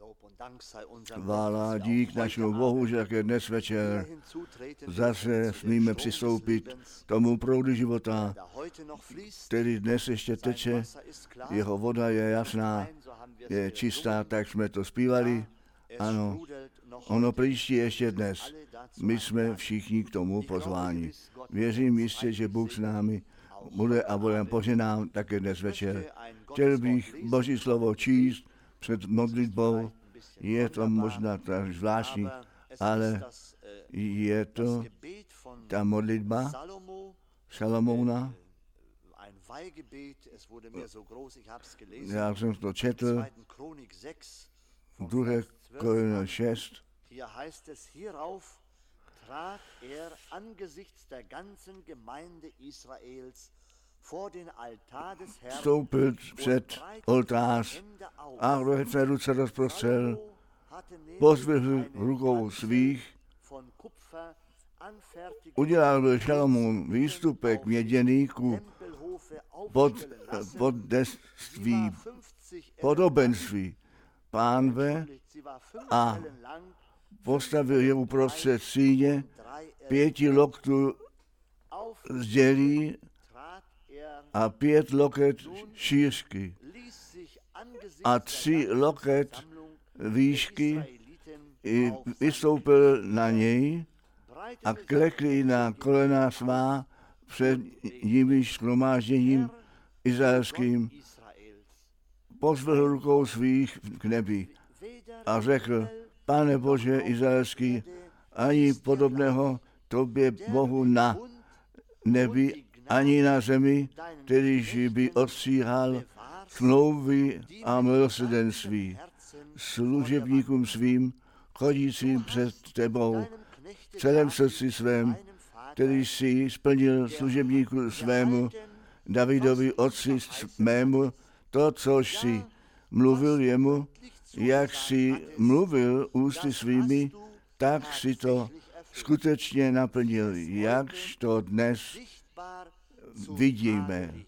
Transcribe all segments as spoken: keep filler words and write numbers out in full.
Chvála dík našemu Bohu, že také dnes večer zase smíme přistoupit tomu proudu života, který dnes ještě teče. Jeho voda je jasná, je čistá, tak jsme to zpívali. Ano, ono příští ještě dnes. My jsme všichni k tomu pozváni. Věřím jistě, že Bůh s námi bude a bude poženám také dnes večer. Chtěl bych Boží slovo číst před modlitbou. Je to možná tak zvláštní, ale je to ta modlitba Šalomouna. Já jsem to četl, druhé Korinským šest. Trat er angesichts der ganzen Gemeinde Israels vor den Altar des Herrn, vstoupil před oltář a své ruce rozprostřel, pozvihl rukou svých, udělal byl Šalomoun výstupek měděný ku pod, podeství, podobenství Pánve a postavil je uprostřed síně, pěti loktů sdělí a pět loket šířky a tři loket výšky, i vystoupil na něj a klekli na kolena svá před nimiž shromážděním izraelským. Pozvedl rukou svých k nebi a řekl: Pane Bože izraelský, ani podobného tobě Bohu na nebi, ani na zemi, kterýž by odstříhal smlouvy a milosrdenství služebníkům svým, chodícím před tebou v celém srdci svém, který si splnil služebníku svému, Davidovi otci mému, to, což si mluvil jemu, jak si mluvil ústy svými, tak si to skutečně naplnil, jakž to dnes vidíme.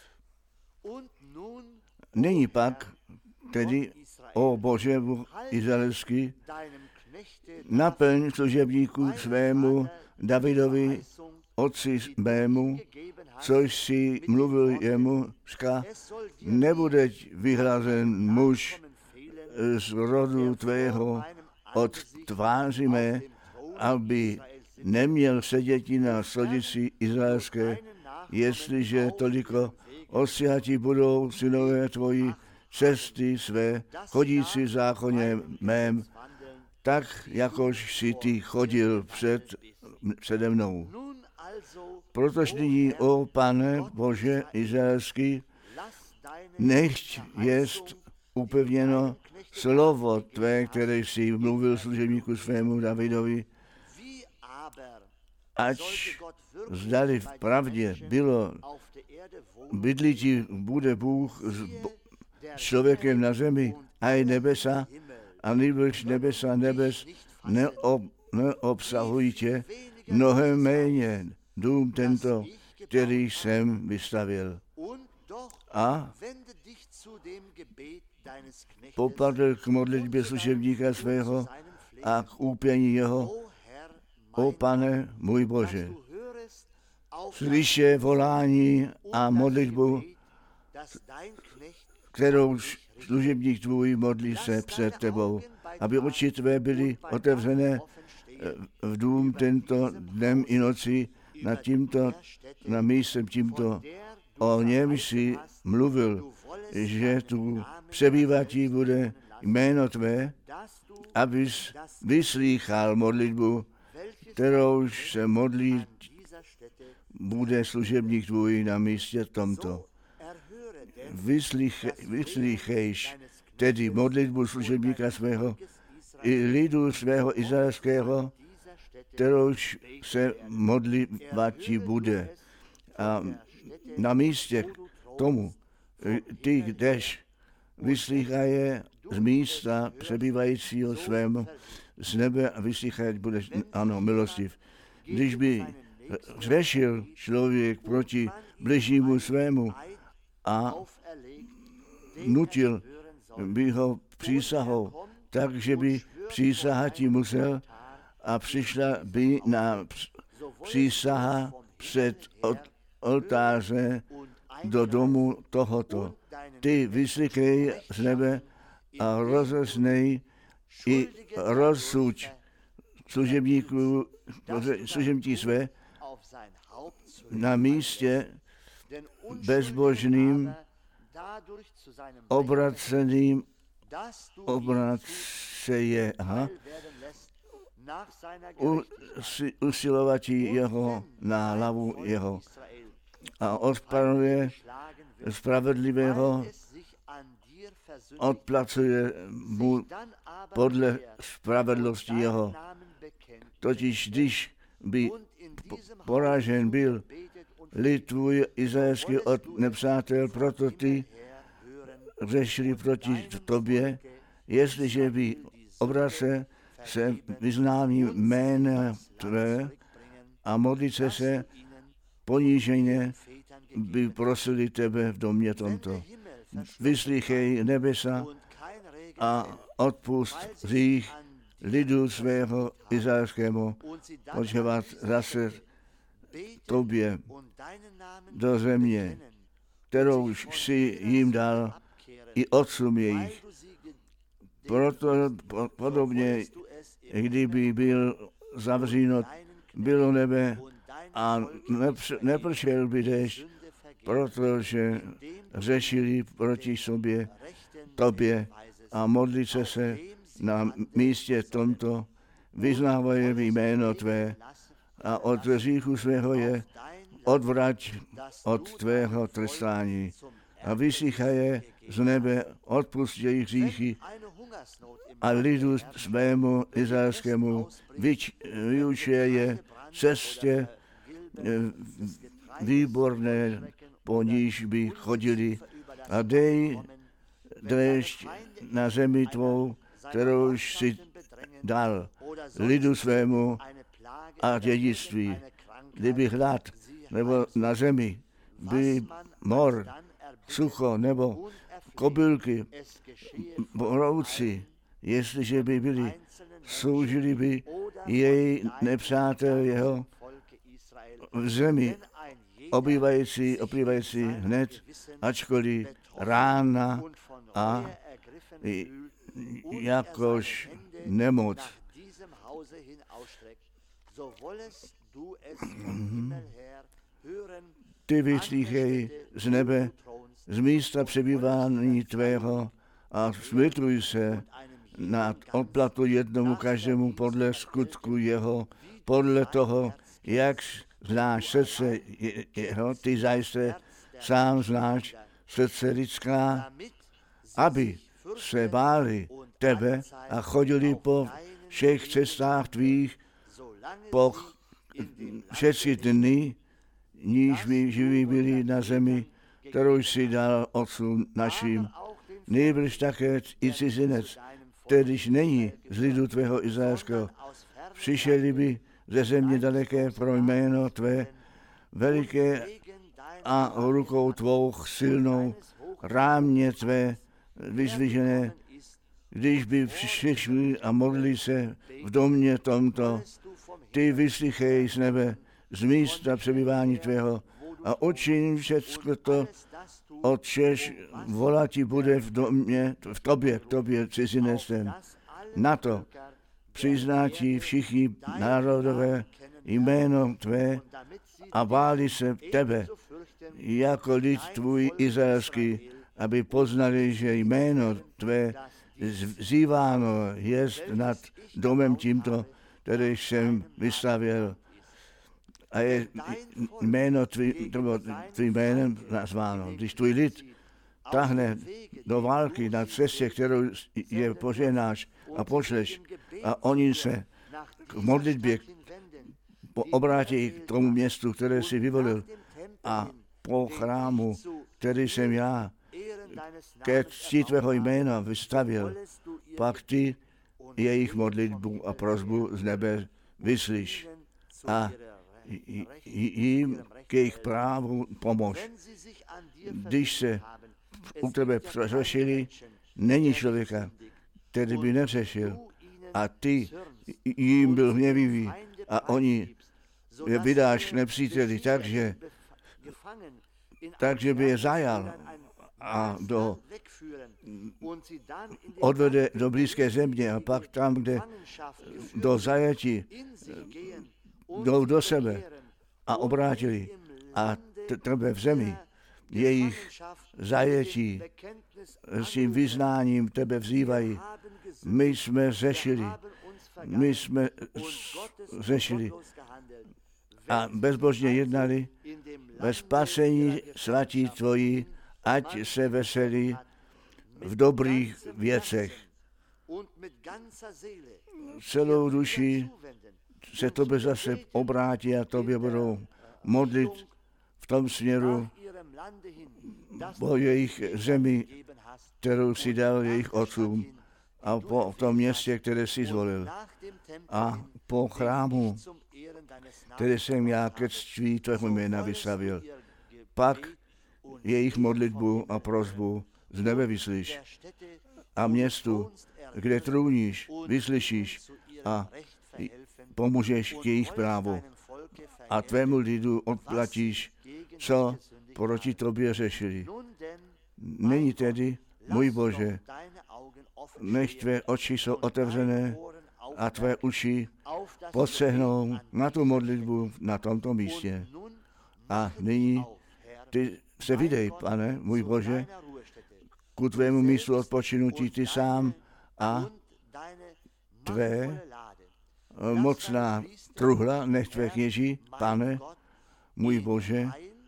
Nyní pak tedy, o Bože izraelský, naplň služebníku svému Davidovi otci mému, což si mluvil jemu, říká, nebudeť vyhlazen muž z rodu tvého od tváři mé, aby neměl seděti na stolici izraelské, jestliže toliko ostříhati budou synové tvoji cesty své, chodící v zákoně mém, tak jakož si ty chodil před, přede mnou. Protož nyní, o Pane Bože izraelský, nechť jest upevněno slovo tvé, které jsi mluvil služebníku svému Davidovi, ač zdali v pravdě bylo bydlíti bude Bůh s člověkem na zemi a i nebesa, a nýbrž nebesa nebes neob, neobsahují tě, mnohem méně dům tento, který jsem vystavil. A popadl k modlitbě služebníka svého a k úpění jeho: O Pane můj Bože, slyše volání a modlitbu, kterou služebník tvůj modlí se před tebou, aby oči tvé byly otevřené v dům tento dnem i noci nad tímto, na místem tímto, o něm jsi mluvil, že tu přebývatí bude jméno tvé, abys vyslýchal modlitbu, kterou se modlí bude služebník tvůj na místě tomto. Vyslýchejš tedy modlitbu služebníka svého i lidu svého izraelského, kterou se modlívatí bude. A na místě tomu ty, kdež vyslýchaje z místa přebývajícího svému z nebe a vyslýchaje budeš, ano, milostiv. Když by řešil člověk proti bližnímu svému a nutil by ho přísahou, takže by přísaha ti musel a přišla by na přísaha před oltáře do domu tohoto. Ty vyslíchej z nebe a rozesnej i rozsuď služebníků, služebníky své na místě bezbožným, obraceným, obraceje, aha, usilovatí jeho na hlavu jeho a odpanuje spravedlivého, odplacuje mu podle spravedlnosti jeho. Totiž když by poražen byl lid tvůj izraelský od nepřátel, proto ty řešili proti tobě, jestliže by obrace se vyznání jména tvé a modlice se poníženě by prosili tebe v domě tomto. Vyslíchej nebesa a odpust hřích lidu svého izraelskému, počívat zase tobě do země, kterou jsi jim dal i otcům jejich. Proto podobně, kdyby byl zavříno, bylo nebe a nepršel by déšť, protože řešili proti sobě, tobě a modlice se na místě tomto, vyznávají jméno tvé a od hříchu svého je odvrať od tvého trestání a vysychaje z nebe, odpust jejich hříchy a lidu svému izraelskému vyučuje je cestě výborné, po níž by chodili a dej déšť na zemi tvou, kterou jsi dal lidu svému a dědictví. Kdyby hlad nebo na zemi by mor, sucho nebo kobylky, brouci, jestliže by byli, sloužili by jej nepřátel jeho v zemi, obývající, obývající hned, ačkoliv rána a jakož nemoc. Ty vyslíchej z nebe, z místa přebývání tvého a smitruj se nad odplatu jednomu každému podle skutku jeho, podle toho, jak znáš srdce jeho, ty zajisté sám znáš srdce lidská, aby se báli tebe a chodili po všech cestách tvých po všechny dny, níž my živí byli na zemi, kterou jsi dal otcům našim. Nejbrž také i cizinec, kterýž není z lidu tvého izraelského, přišeli by ze země daleké pro jméno tvé, veliké a rukou tvou silnou, rámě tvé vyzvižené, když by přišli a modlili se v domě tomto, ty vyslychej z nebe, z místa přebývání tvého a učiň všecko to, Otčež volatí bude v domě, v tobě, k tobě cizinecem. Na to přizná ti všichni národové jméno tvé a báli se tebe, jako lid tvůj izraelský, aby poznali, že jméno tvé vzýváno jest nad domem tímto, který jsem vystavěl. A je jméno tvým jménem nazváno. Když tvůj lid tahne do války na cestě, kterou je poženáš a pošleš, a oni se k modlitbě obrátí k tomu městu, které si vyvolil, a po chrámu, který jsem já ke cti tvého jména vystavil, pak ty jejich modlitbu a prosbu z nebe vyslyš a jim k jejich právu pomož. Když se u tebe přeřešili, není člověka, který by neřešil, a ty jim byl hněvivý a oni je vydáš nepříteli, takže, takže by je zajal a do, odvede do blízké země a pak tam, kde do zajetí jdou do sebe a obrátili a tebe v zemi jejich zajetí s tím vyznáním tebe vzývají. My jsme řešili, my jsme řešili a bezbožně jednali ve spasení svatí tvoji, ať se veselí v dobrých věcech. Celou duši se tobě zase obrátí a tobě budou modlit v tom směru po jejich zemi, kterou si dal jejich otcům, a po tom městě, které si zvolil. A po chrámu, který jsem já ke ctí tvého jména vyslavil. Pak jejich modlitbu a prosbu z nebe vyslyš. A městu, kde trůníš, vyslyšíš a pomůžeš k jejich právu. A tvému lidu odplatíš, co proti tobě řešili. Nyní tedy, můj Bože, nech tvé oči jsou otevřené a tvé uši podřehnou na tu modlitbu na tomto místě. A nyní ty se vydej, Pane, můj Bože, ku tvému místu odpočinutí ty sám a tvé mocná truhla, nech tvé kněží, Pane, můj Bože,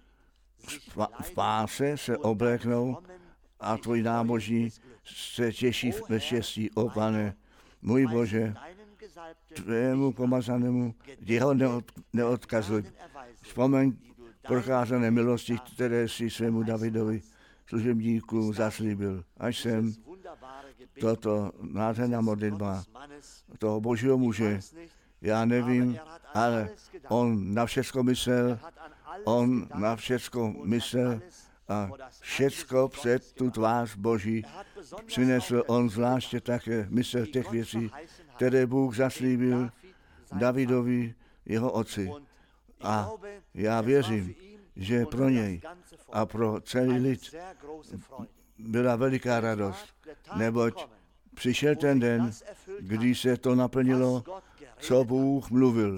v páse se obléknou a tvůj nábožní se těší ve štěstí, o Pane, můj Bože, tvému pomazanému, jeho neod, neodkazuj. Vzpomeň procházené milosti, které si svému Davidovi, služebníku, zaslíbil. Až jsem toto nádherná modlitba toho božího muže, já nevím, ale on na všecko myslel, on na všecko myslel a všecko před tu tvář Boží přinesl on zvláště také mysl těch věcí, které Bůh zaslíbil Davidovi, jeho otci. A já věřím, že pro něj a pro celý lid byla veliká radost, neboť přišel ten den, kdy se to naplnilo, co Bůh mluvil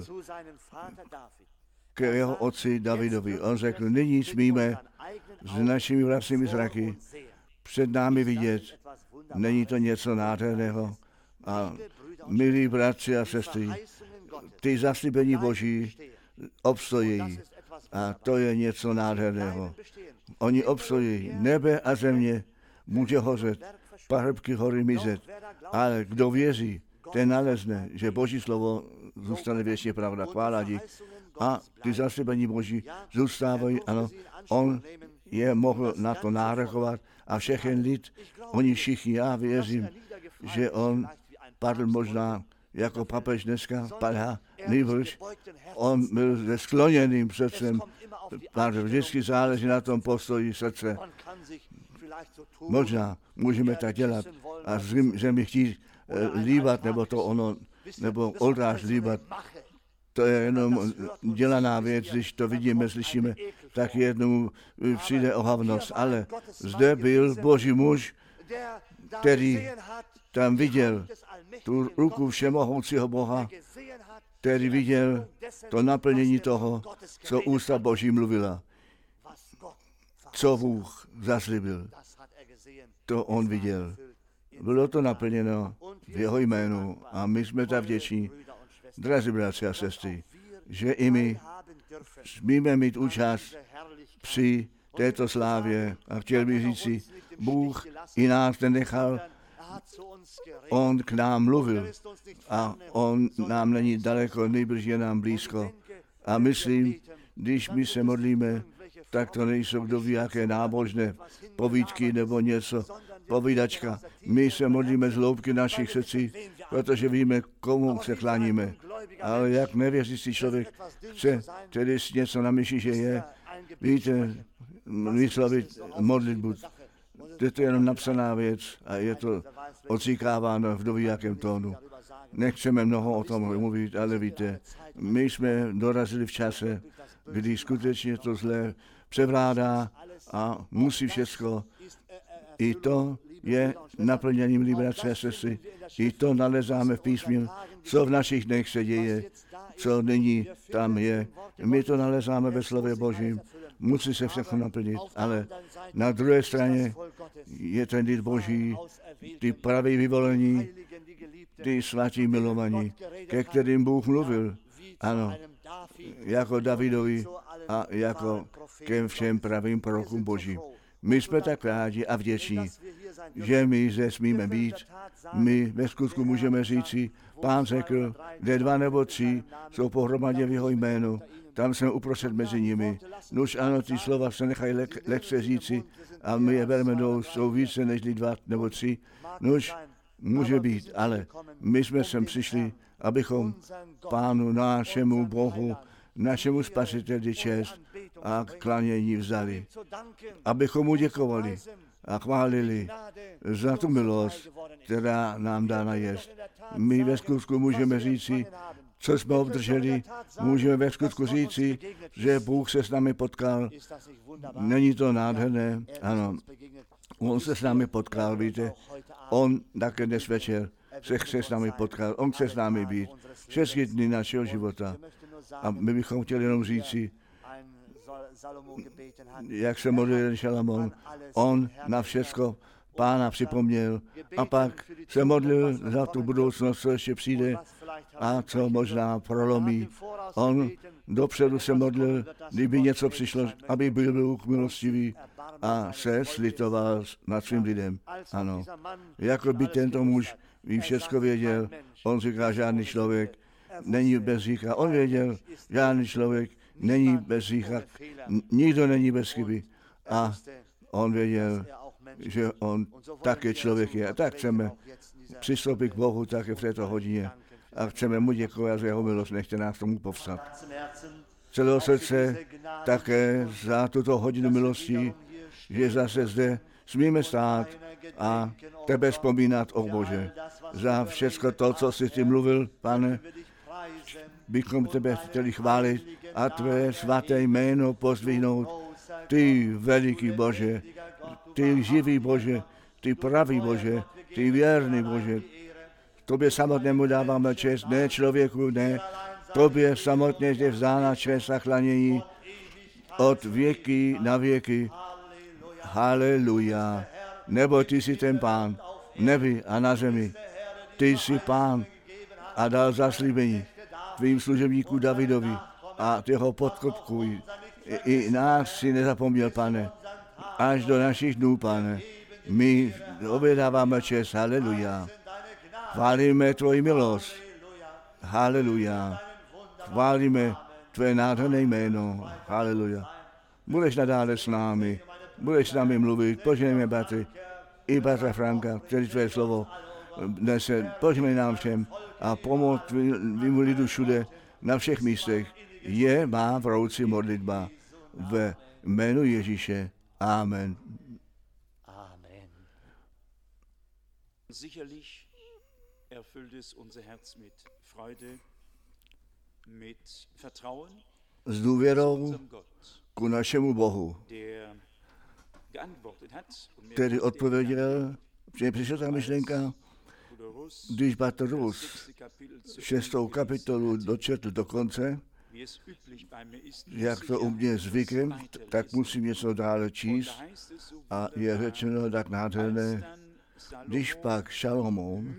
k jeho otci Davidovi. On řekl, nyní smíme s našimi vlastními zraky před námi vidět, není to něco nádherného. A milí bratři a sestry, ty zaslíbení Boží obstojí a to je něco nádherného. Oni obstojí, nebe a země může hořet, pahrbky hory mizet, ale kdo věří, ten nalezne, že Boží slovo zůstane věčně pravda. Chvála dík. A ty zaslíbení Boží zůstávají, ano, on je mohl na to nárokovat a všechen lid, oni všichni, já věřím, že on padl možná jako papež dneska, padá, nejbrž, on byl se skloněným srdcem, protože vždycky záleží na tom postoji srdce. Možná můžeme tak dělat a zemi chtít líbat, nebo to ono, nebo oltář líbat. To je jenom dělaná věc, když to vidíme, slyšíme, tak jednou přijde ohavnost. Ale zde byl Boží muž, který tam viděl tu ruku všemohoucího Boha, který viděl to naplnění toho, co ústa Boží mluvila. Co Bůh zaslíbil, to on viděl. Bylo to naplněno v jeho jménu a my jsme tak vděční, drazí bratři a sestry, že i my smíme mít účast při této slávě. A chtěl bych říci, Bůh i nás nenechal, on k nám mluvil a on nám není daleko, nejbrž je nám blízko. A myslím, když my se modlíme, tak to nejsou kdo ví, jaké nábožné povídky nebo něco, povídačka. My se modlíme z hloubky našich srdcí, protože víme, komu se kláníme. Ale jak nevěřící člověk chce tedy něco na myši, že je, víte, vyslovit modlitbu. To je jenom napsaná věc a je to odříkáváno v dovíjakém tónu. Nechceme mnoho o tom mluvit, ale víte, my jsme dorazili v čase, kdy skutečně to zlé převládá a musí všechno. I to je naplněním, milí bratři a sestry. I to nalezáme v písmě, co v našich dnech se děje, co nyní tam je. My to nalezáme ve slově Božím. Musí se všechno naplnit, ale na druhé straně je ten lid Boží, ty praví vyvolení, ty svatí milovaní, ke kterým Bůh mluvil. Ano, jako Davidovi a jako ke všem pravým prorokům Božím. My jsme tak rádi a vděční, že my zde smíme být. My ve skutku můžeme říci, Pán řekl, kde dva nebo tři jsou pohromadě v jeho jménu, tam jsme uprostřed mezi nimi. Nuž ano, ty slova se nechají lek, lehce říci a my je bereme dolů, jsou více než dva nebo tři. Nuž může být, ale my jsme sem přišli, abychom Pánu našemu Bohu, našemu Spasiteli čest a klanění vzali. Abychom mu děkovali a chválili za tu milost, která nám dána je. My ve skutku můžeme říci, co jsme obdrželi, můžeme ve skutku říci, že Bůh se s námi potkal. Není to nádherné? Ano. On se s námi potkal, víte. On také dnes večer se chce s námi potkat. On chce s námi být. Všechny dny našeho života. A my bychom chtěli jenom říci, jak se modlil jeden Šalamón. On na všecko Pána připomněl a pak se modlil za tu budoucnost, co ještě přijde a co možná prolomí. On dopředu se modlil, kdyby něco přišlo, aby byl Bůh milostivý a se slitoval nad svým lidem. Ano, jako by tento muž ví všecko věděl, on říká, žádný člověk není bez hřícha. On věděl, žádný člověk není bez hřícha, nikdo není bez chyby. A on věděl, že on také člověk je. A tak chceme přistoupit k Bohu také v této hodině. A chceme mu děkovat za jeho milost, nechte nás tomu povstat. Celého srdce také za tuto hodinu milosti, že zase zde smíme stát a tebe vzpomínat, o Bože. Za všechno to, co jsi ty mluvil, Pane, bychom tebe chtěli chválit a tvé svaté jméno pozdvihnout. Ty veliký Bože, ty živý Bože, ty pravý Bože, ty věrný Bože. Tobě samotnému dáváme čest, ne člověku, ne. Tobě samotně je vzána čest a klanění od věky na věky. Haleluja. Nebo ty jsi ten Pán, nebi a na zemi. Ty jsi Pán a dal zaslíbení tvým služebníku Davidovi a ty ho podkopkuj. I, I nás si nezapomněl, Pane, až do našich dnů, Pane. My obědáváme čest, haleluja. Chválíme tvoji milost, haleluja. Chválíme tvé nádherné jméno, haleluja. Budeš nadále s námi, budeš s námi mluvit, požehnejme bratry, i bratra Franka, který tvé slovo nese, požehnej nám všem a pomoct tvýmu lidu všude, na všech místech. Je má vroucí modlitba ve jménu Ježíše. Amen. Amen. Sicherlich erfüllt es unser Herz mit Freude, mit Vertrauen s důvěrou ku našemu Bohu, který odpověděl, že přišla ta myšlenka, když bratr Rus šestou kapitolu dočetl do konce, jak to u mě zvykem, tak musím něco dále číst a je řečeno tak nádherné, když pak Šalomón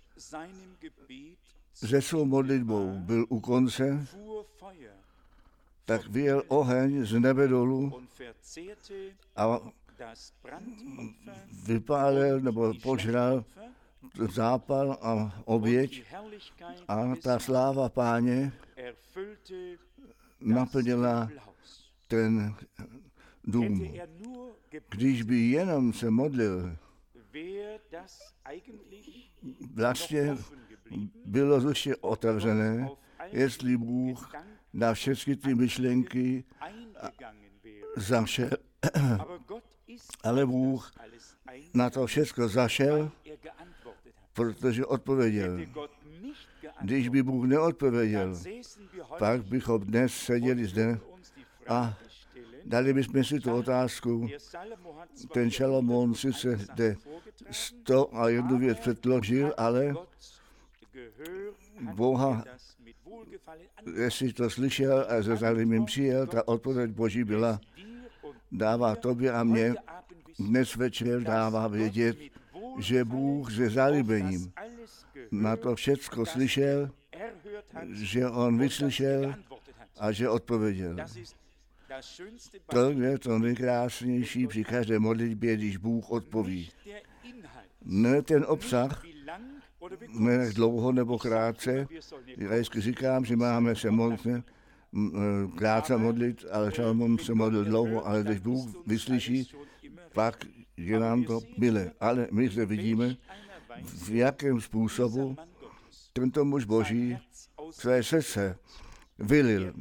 se svou modlitbou byl u konce, tak vyjel oheň z nebe dolů a vypálil nebo požral zápal a oběť a ta sláva Páně naplnila ten dům. Když by jenom se modlil, vlastně bylo ještě otevřené, jestli Bůh na všechny ty myšlenky zašel, ale Bůh na to všechno zašel protože odpověděl. Když by Bůh neodpověděl, pak bychom dnes seděli zde a dali bychom si tu otázku. Ten Šalamón sice zde sto a jednu věc předložil, ale Boha, jestli to slyšel a ze zájmem přijel, ta odpověď Boží byla, dává tobě a mně dnes večer dává vědět, že Bůh se zalíbením na to všecko slyšel, že on vyslyšel a že odpověděl. To je to nejkrásnější při každé modlitbě, když Bůh odpoví. Ne ten obsah, ne jak dlouho nebo krátce. Já vždycky říkám, že máme se modlit, krátce modlit, ale Šalamón se modlil dlouho, ale když Bůh vyslyší, pak je nám to milé. Ale my zde vidíme, v jakém způsobu tento muž Boží své srdce vylil.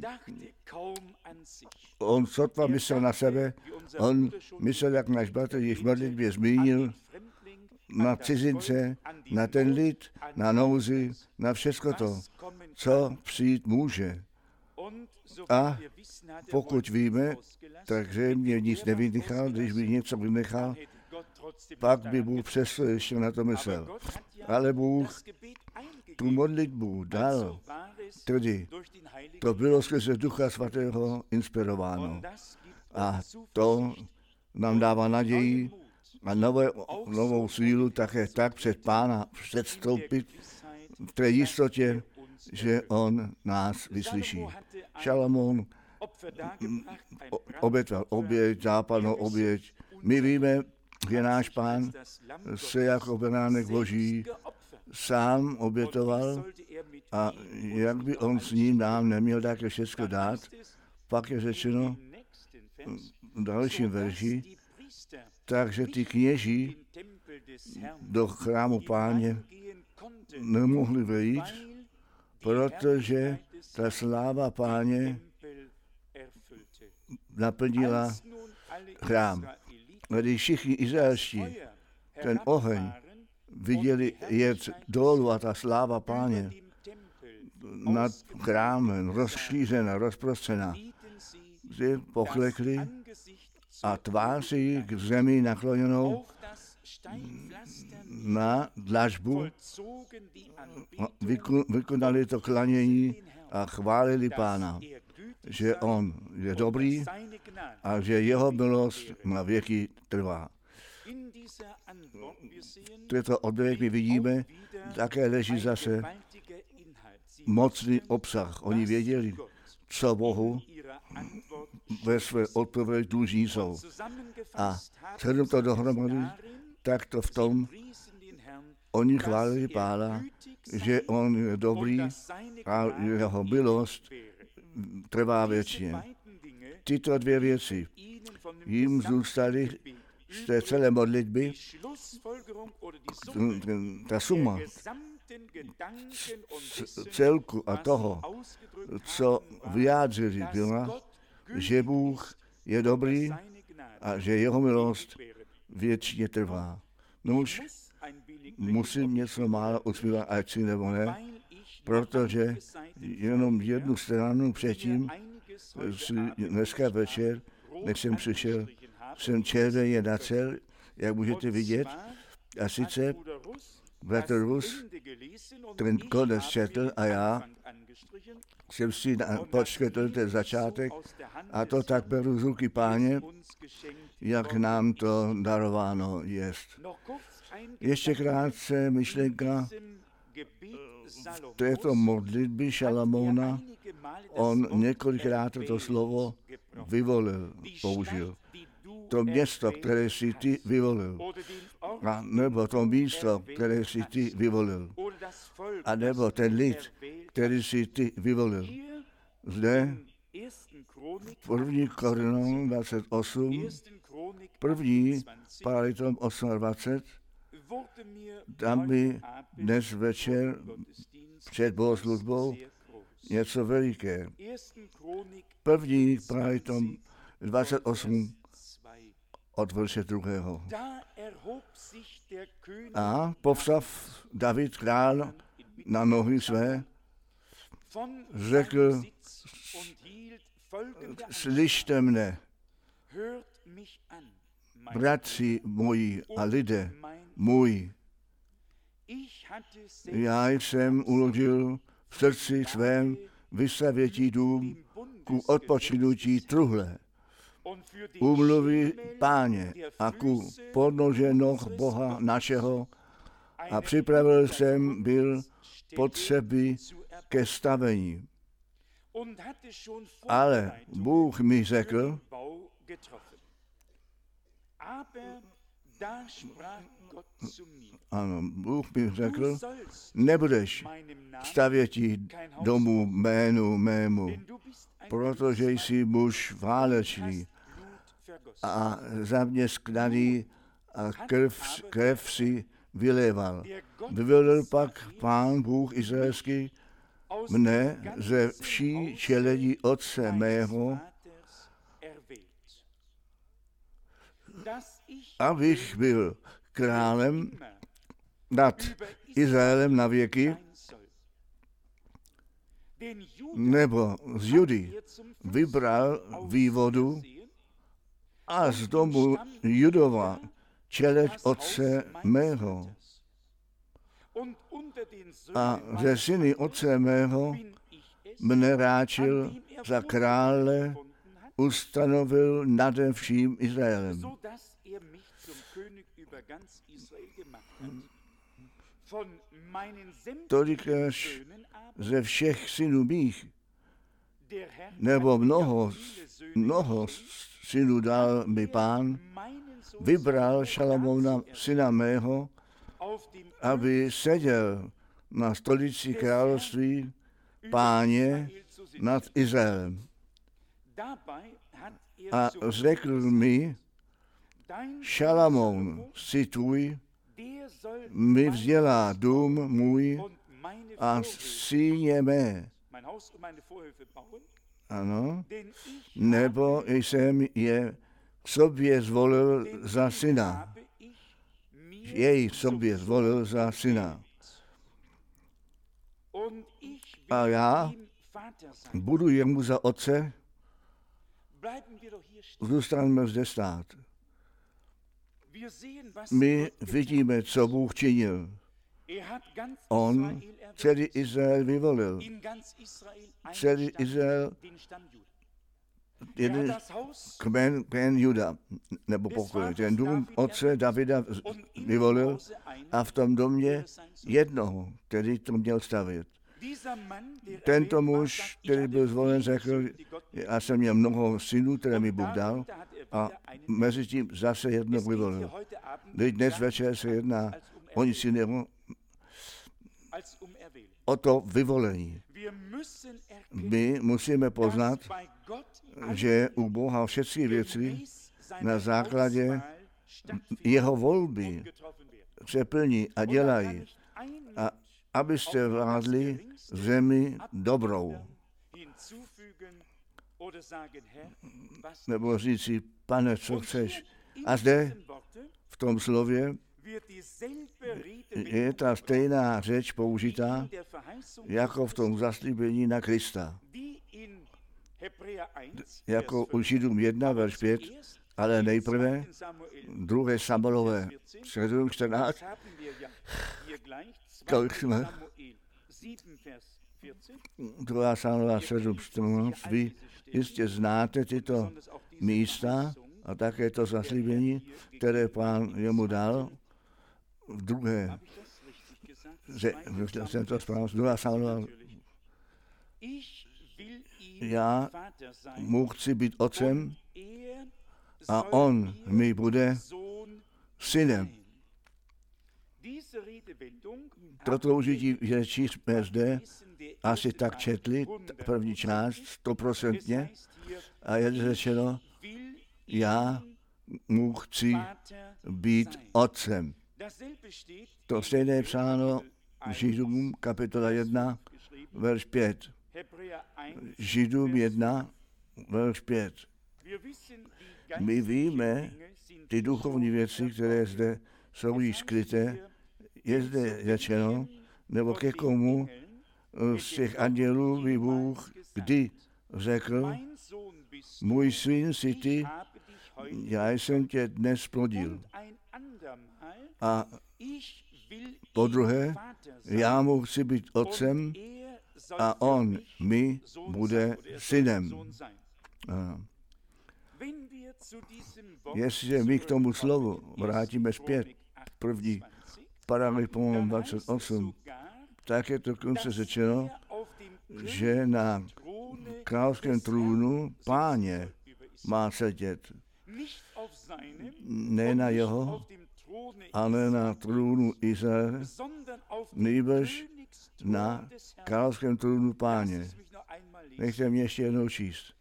On sotva myslel na sebe, on myslel, jak náš bratr již v modlitbě zmínil, na cizince, na ten lid, na nouzi, na všechno to, co přijít může. A pokud víme, takže mě nic nevynechal, když by něco vynechal, pak by Bůh přesto ještě na to myslel. Ale Bůh tu modlitbu dal, tedy to bylo skrze Ducha Svatého inspirováno. A to nám dává naději a nové, novou sílu také tak před Pána předstoupit v té jistotě, že on nás vyslyší. Šalamón obětoval oběť, západnou oběť. My víme, že náš Pán se jako beránek Boží sám obětoval a jak by on s ním nám neměl také všechno dát, pak je řečeno v dalším verši, takže ty kněží do chrámu Páně nemohli vejít, protože ta sláva Páně naplnila chrám. Když všichni izraelští ten oheň viděli jet dolů a ta sláva Páně nad chrámem rozšířena, rozprostřena, si poklekli a tváří k zemi nakloněnou na dlažbu vykonali to klanění a chválili Pána, že on je dobrý a že jeho milost na věky trvá. V této odpovědi my vidíme, také leží zase mocný obsah. Oni věděli, co Bohu ve své odpovědi dlužní jsou. A shrnu to dohromady, tak to v tom, oni chválili Pána, že on je dobrý a jeho milost trvá věčně. Tyto dvě věci jim zůstaly z té celé modlitby, ta suma celku a toho, co vyjádřili, byla, že Bůh je dobrý a že jeho milost věčně trvá. No už musím něco málo uspívat, ať si nebo ne, protože jenom jednu stranu předtím, dneska večer, než jsem přišel, jsem červeně nacel, jak můžete vidět, a sice bratr Rus ten konec četl a já jsem si počketl ten začátek a to tak beru z ruky Páně, jak nám to darováno jest. Ještě krátce myšlenka v této modlitby Šalamóna, on několikrát to slovo vyvolil, použil. To město, které si ty vyvolil, a nebo to místo, které si ty vyvolil, a nebo ten lid, který si ty vyvolil. Zde v první Korinům dvacet osm, první Paralitom dvacet osm, tam by dnes večer před bohoslužbou něco veliké. První Paralitom dvacet osm od verše druhého. A povstav David král na nohy své, řekl, slyšte mne, bratři moji a lidé můj. Já jsem uložil v srdci svém vystavětí dům ku odpočinutí truhle, úmluvy Páně a ku podnože noh Boha našeho a připravil jsem byl potřeby ke stavení. Ale Bůh mi řekl, ano, Bůh mi řekl, nebudeš stavěti domu jménu mému, protože jsi muž válečný a za mě skladý a krv, krev si vyléval. Vyvedl pak Pán Bůh izraelský mne ze vší čeledí otce mého, abych byl králem nad Izraelem na věky, nebo z Judy vybral vývodu a z domu Judova čeleď otce mého. A ze syny otce mého mne ráčil za krále, ustanovil nade vším Izraelem. Tolikéž ze všech synů mých, nebo mnoho, mnoho synů dal mi Pán, vybral Šalamouna syna mého, aby seděl na stolici království Páně nad Izraelem. A řekl mi, Šalamoun, si tvůj, mi vzdělá dům můj a síně mé. Ano, nebo jsem je k sobě zvolil za syna. Jej sobě zvolil za syna. A já budu jemu za otce, zůstaneme zde stát. My vidíme, co Bůh činil. On celý Izrael vyvolil. Celý Izrael, jeden kmen, kmen Juda, nebo pokoj. Ten dům otce Davida vyvolil a v tom domě jednoho, který to měl stavět. Tento muž, který byl zvolen, řekl, já jsem měl mnoho synů, které mi Bůh dal, a mezi tím zase jedno vyvolil. Dnes večer se jedná o nic jiného, o to vyvolení. My musíme poznat, že u Boha všechny věci na základě jeho volby se plní a dělají. A abyste vládli zemi dobrou. Nebo říci, Pane, co chceš? A zde, v tom slově, je ta stejná řeč použitá, jako v tom zaslíbení na Krista. Jako u Židům jedna, verš pět, ale nejprve druhé Samuelové sedm čtrnáct, kolik jsme? druhá Samuelova sedm čtrnáct, vy jistě znáte tyto místa a také to zaslíbení, které Pán jemu dal v druhé, že, jsem to správně, druhá Samuelova, já mu chci být otcem a on mi bude synem. Toto užití řečí jsme zde asi tak četli, první část, stoprocentně, a je řečeno, já mu chci být otcem. To stejné je psáno Židům, kapitola jedna, verš pět. Židům jedna, verš pět. My víme, ty duchovní věci, které zde jsou již skryté, je zde řečeno, nebo ke komu z těch andělů by Bůh kdy řekl, můj syn jsi ty, já jsem tě dnes plodil. A po druhé, já mu chci být otcem a on mi bude synem. A jestliže my k tomu slovu vrátíme zpět, první Paralipom dvacet osm, tak je to konce řečeno, že na královském trůnu Páně má sedět. Ne na jeho, ale na trůnu Izraele, nýbrž na královském trůnu Páně. Nechte mě ještě jednou číst.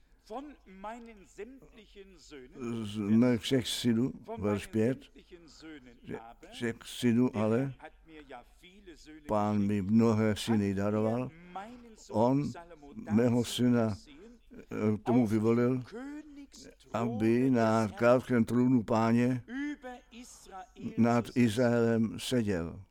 Z mých všech synů, verš pět, všech synů, ale Pán mi mnohé syny daroval. On mého syna tomu vyvolil, aby na královském trůnu Páně nad Izraelem seděl.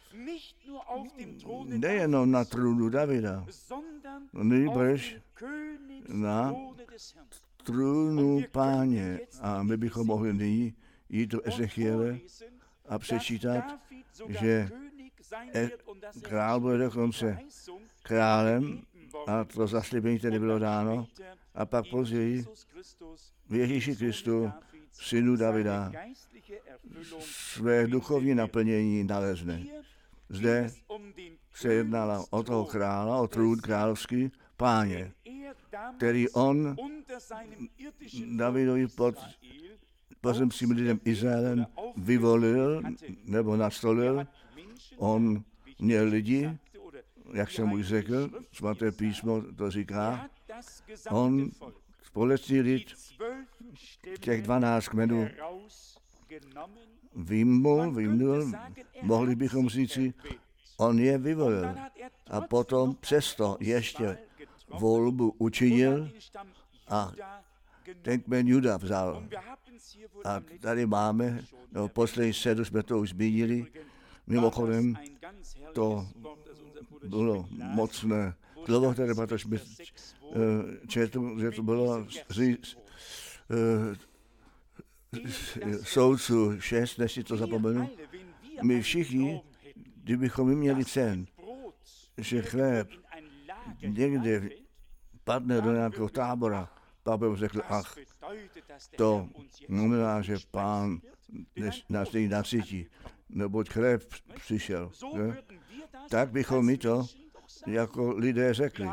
Nejenom na trůnu Davida, nýbrž na trůnu Páně. A my bychom mohli nyní jít do Ezechiele a přečítat, že e- král bude dokonce králem, a to zaslíbení tedy bylo dáno, a pak později v Ježíši Kristu, synu Davida, své duchovní naplnění nalezne. Zde se jednalo o toho krála, o trůn královský Páně, který on Davidovi pod pozemským lidem Izraelem vyvolil nebo nastolil. On měl lidi, jak jsem už řekl, svaté písmo to říká, on společný lid, těch dvanáct kmenů vyjmul, vyjmul, mohli bychom říci, on je vyvolil. A potom přesto ještě volbu učinil a ten kmen Juda vzal. A tady máme, no poslední středu jsme to už zmínili, mimochodem to bylo mocné slovo, které potom jsme četl, že to bylo z soudců šest, než si to zapomenu. My všichni, kdybychom měli cen, že chléb někde padne do nějakého tábora, pak bych řekl, ach, to znamená, že Pán nás není nasytí, neboť chléb přišel. Ne? Tak bychom mi to jako lidé řekli.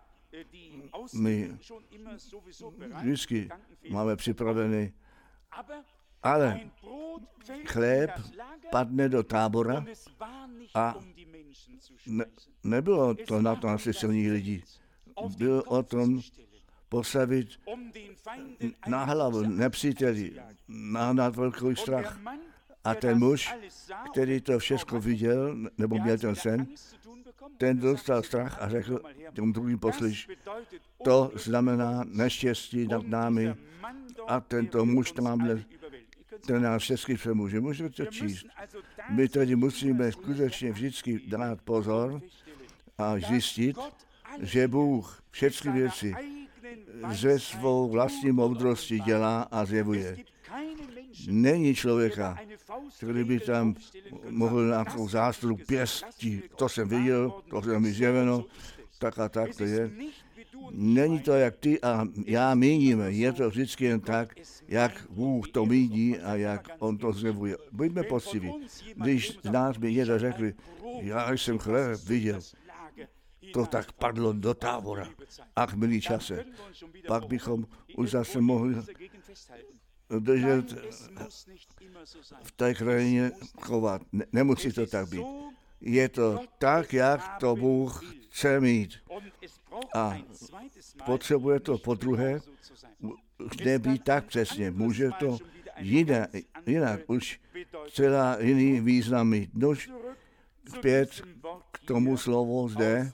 My vždycky máme připravený, ale chléb padne do tábora a ne, nebylo to na to nasycení lidí. Bylo o tom postavit na hlavu nepříteli, nahnat velký strach. A ten muž, který to všechno viděl, nebo měl ten sen, ten dostal strach a řekl tomu druhým, poslyš, to znamená neštěstí nad námi a tento muž tamhle, ten nás všechny přemůže. Můžete to číst. My tedy musíme skutečně vždycky dát pozor a zjistit, že Bůh všechny věci ze svou vlastní moudrosti dělá a zjevuje. Není člověka, který by tam mohl na svou zástup pěstí. To jsem viděl, to jsem mi zjeveno, tak a tak to je. Není to, jak ty a já míníme, je to vždycky jen tak, jak Bůh to míní a jak on to zjevuje. Buďme poctiví. Když z nás by někdo řekli, já jsem chléb viděl, to tak padlo do tábora. Ach, milý čase. Pak bychom už zase mohli držet v té krajině chovat. Ne, nemusí to tak být. Je to tak, jak to Bůh chce mít. A potřebuje to po druhé nebýt tak přesně. Může to jinak, jinak už celá jiný význam mít. Nož zpět k tomu slovu zde,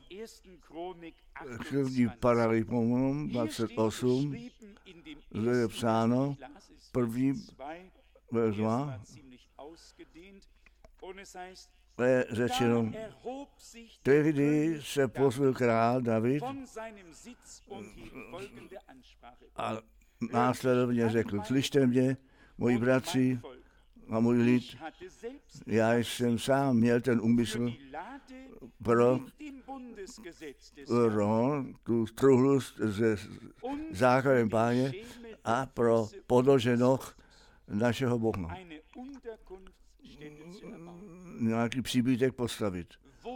první Paralipom dvacet osm, zde je psáno, první verš dva, je řečeno, tehdy se pozval král David a následovně řekl, slyšte mě, moji bratři a můj lid, já jsem sám měl ten úmysl pro, pro tu truhlu se základem Páně a pro podloženoch našeho Boha. Nějaký příbytek postavit,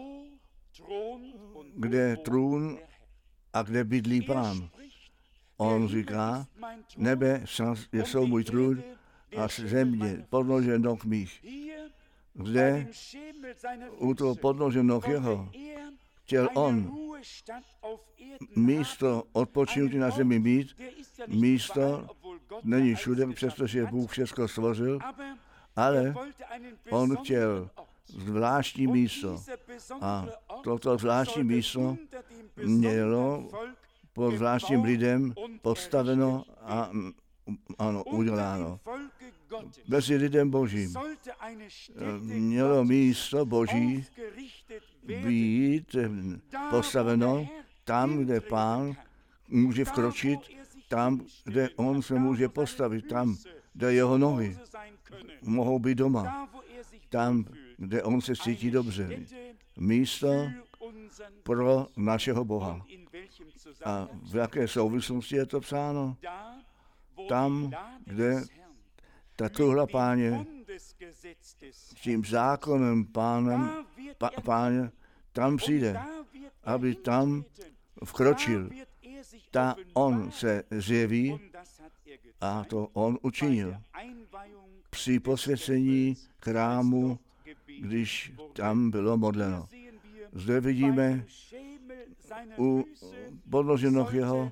kde trůn a kde bydlí Pán. On říká, nebe jsou můj trůn a země podložen noh mých. Zde u toho podložen noh jeho chtěl on místo odpočinutí na zemi mít, místo není všude, přestože Bůh všechno stvořil, ale on chtěl zvláštní místo. A toto zvláštní místo mělo pod zvláštním lidem postaveno a ano, uděláno. Mezi lidem Božím mělo místo Boží být postaveno tam, kde Pán může vkročit, tam, kde on se může postavit, tam, kde jeho nohy mohou být doma, tam, kde on se cítí dobře. Místo pro našeho Boha. A v jaké souvislosti je to psáno? Tam, kde ta truhla Páně s tím zákonem Pánem, pá, Páně, tam přijde, aby tam vkročil. Ta on se zjeví a to on učinil. Při posvěcení chrámu, když tam bylo modleno. Zde vidíme u podloženoch jeho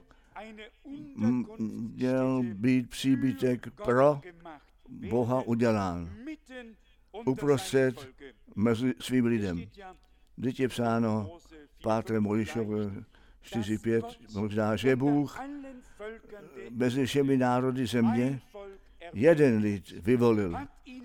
měl být příbytek pro Boha udělán. Uprostřed mezi svým lidem. Vždyť je psáno páté Mojžíšovi čtyři pět, možná, že Bůh mezi všemi národy země jeden lid vyvolil.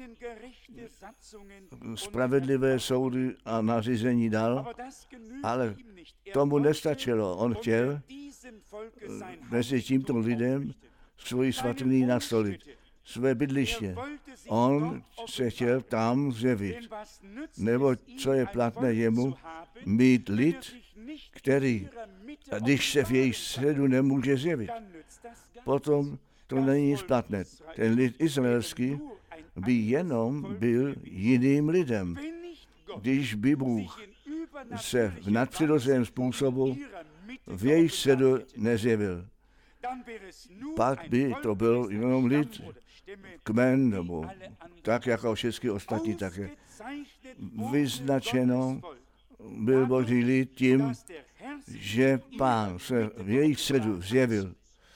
Spravedlivé soudy a nařízení dal, ale tomu nestačilo. On chtěl mezi tímto lidem svoji svatyni nastolit, své bydliště. On se chtěl tam zjevit. Nebo co je platné jemu, mít lid, který, když se v jejich středu nemůže zjevit, potom to není nic platné. Ten lid izraelský by jenom byl jiným lidem. Když by Bůh se v nadpřirozeném způsobu v jejich středu nezjevil, pak by to byl jenom lid, kmen, nebo tak jako všechny ostatní také. Vyznačeno byl Boží lid tím, že Pán se v jejich středu zjevil.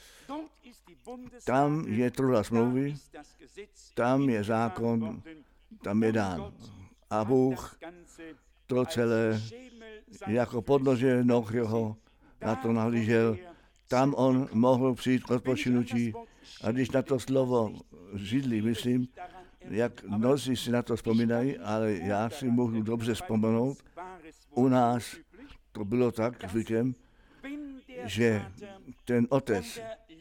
Tam je truhla smlouvy, tam je zákon, tam je dán. A Bůh to celé jako podlože noh jeho na to nahlížel. Tam on mohl přijít k odpočinutí. A když na to slovo židli, myslím, jak mnozí si na to vzpomínají, ale já si mohu dobře vzpomenout, u nás to bylo tak zvykem, že ten otec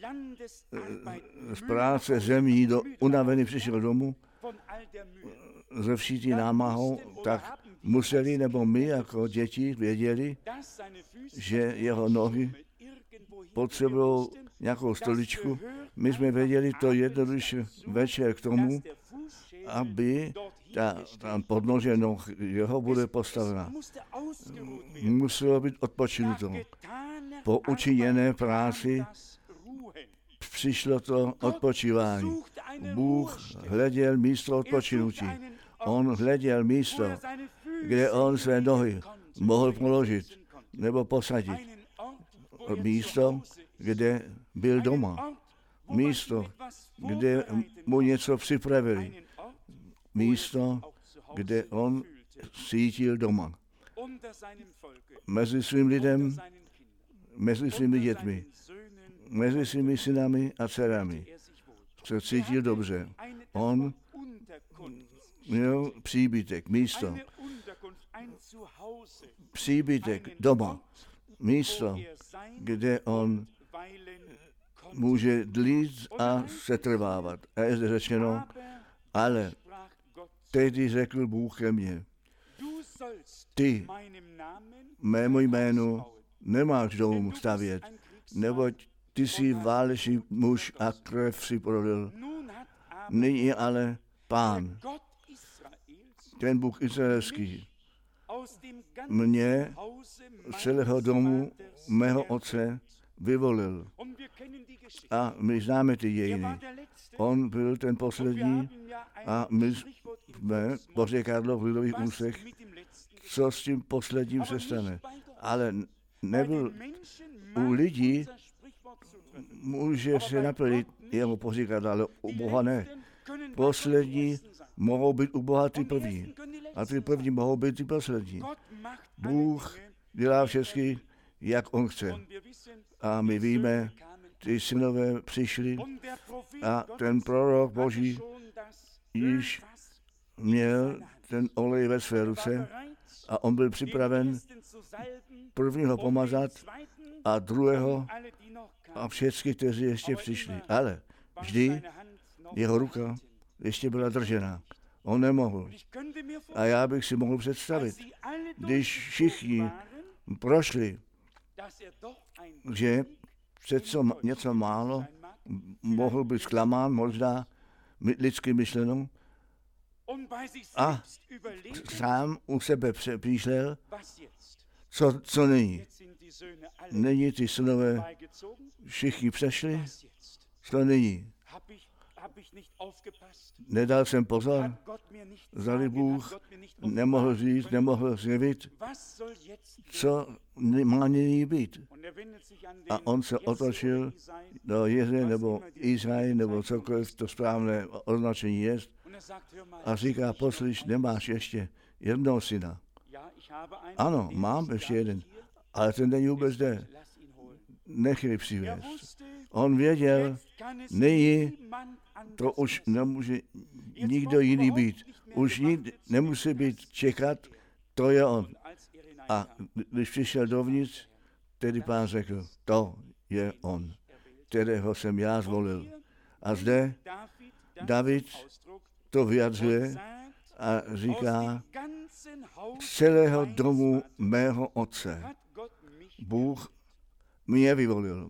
z práce zemí do unavený přišel domů ze všítí námahou, tak museli, nebo my jako děti věděli, že jeho nohy potřebují nějakou stoličku. My jsme věděli to jednoduše večer k tomu, aby ta, ta podnože noh jeho bude postavena. Muselo být odpočinuto. Po učiněné práci přišlo to odpočívání. Bůh hleděl místo odpočinutí. On hleděl místo, kde on své nohy mohl položit nebo posadit. Místo, kde byl doma. Místo, kde mu něco připravili. Místo, kde on cítil doma. Mezi svým lidem, mezi svými dětmi, mezi svými synami a dcerami se cítil dobře. On měl příbytek, místo, příbytek doma, místo, kde on může dlít a setrvávat. A je zde řečeno, ale tehdy řekl Bůh ke mně, ty mému jménu nemáš dům stavět, neboť ty jsi válečný muž a krev si prolil. Nyní ale Pán, ten Bůh izraelský, mě z celého domu mého otce vyvolil. A my známe ty dějiny. On byl ten poslední a my jsme, Bože Karlo, v lidových ústech, co s tím posledním se stane. Ale nebyl u lidí, může se naplnit jeho poříkat, ale u Boha ne. Poslední mohou být u Boha ty první. A ty první mohou být ty poslední. Bůh dělá všechny, jak on chce. A my víme, ty synové přišli a ten prorok Boží již měl ten olej ve své ruce a on byl připraven prvního pomazat a druhého a všechny, kteří ještě přišli. Ale vždy jeho ruka ještě byla držena. On nemohl. A já bych si mohl představit, když všichni prošli, že přece něco málo mohl být zklamán, možná lidsky myšlenou, a sám u sebe přemýšlel, co, co není. Není ty synové všichni přešli? Co není? Nedal jsem pozor, zdali Bůh nemohl říct, nemohl zjevit, co má nyní být. A on se otočil do Jeře nebo Izrael nebo cokoliv to správné označení je a říká, poslyš, nemáš ještě jednoho syna. Ano, mám ještě jeden, ale ten není vůbec zde. Nechli přivést. On věděl, nyní to už nemůže nikdo jiný být. Už nikdy nemusí být čekat, to je on. A když přišel dovnitř, tedy Pán řekl, to je on, kterého jsem já zvolil. A zde David to vyjadřuje a říká, z celého domu mého otce Bůh mě vyvolil.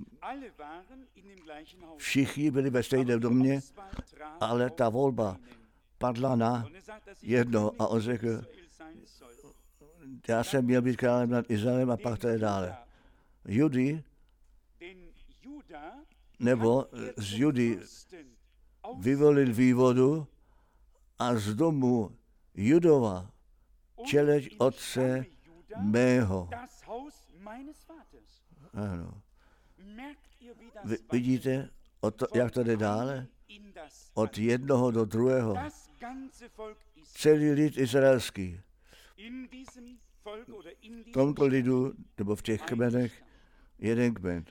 Všichni byli ve stejném domě, ale ta volba padla na jedno a on řekl, já jsem měl být králem nad Izraelem a pak tady dále. Judy, nebo z Judy vyvolil vývodu a z domu Judova čeleď otce mého. Ano. Vy, vidíte, to, jak to jde dále? Od jednoho do druhého. Celý lid izraelský. V tomto lidu, nebo v těch kmenech, jeden kmen.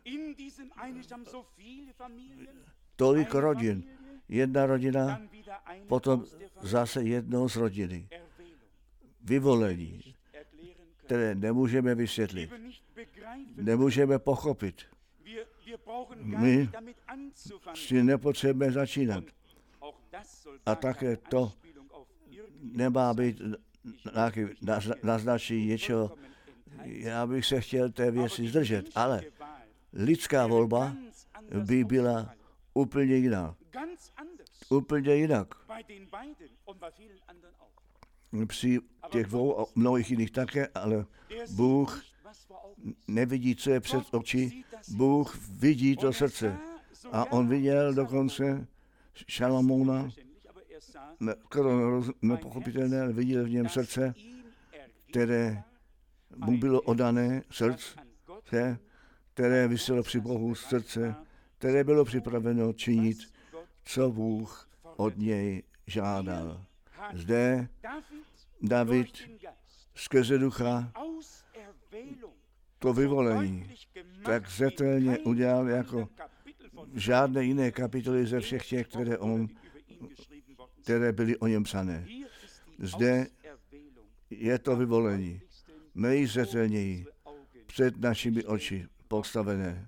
Tolik rodin. Jedna rodina, potom zase jednou z rodiny. Vyvolení, které nemůžeme vysvětlit. Nemůžeme pochopit. My si nepotřebujeme začínat. A také to nemá být naznačení něčeho. Já bych se chtěl té věci zdržet, ale lidská volba by byla úplně jiná. Úplně jinak. Při těch dvou a mnohých jiných také, ale Bůh nevidí, co je před oči, Bůh vidí to srdce. A on viděl dokonce Šalamouna, nepochopitelné, ale viděl v něm srdce, které mu bylo oddané, srdce, které vyselo při Bohu srdce, které bylo připraveno činit, co Bůh od něj žádal. Zde David skrze ducha to vyvolení tak zřetelně udělal jako žádné jiné kapitoly ze všech těch, které on které byly o něm psané. Zde je to vyvolení nejzřetelněji před našimi oči postavené.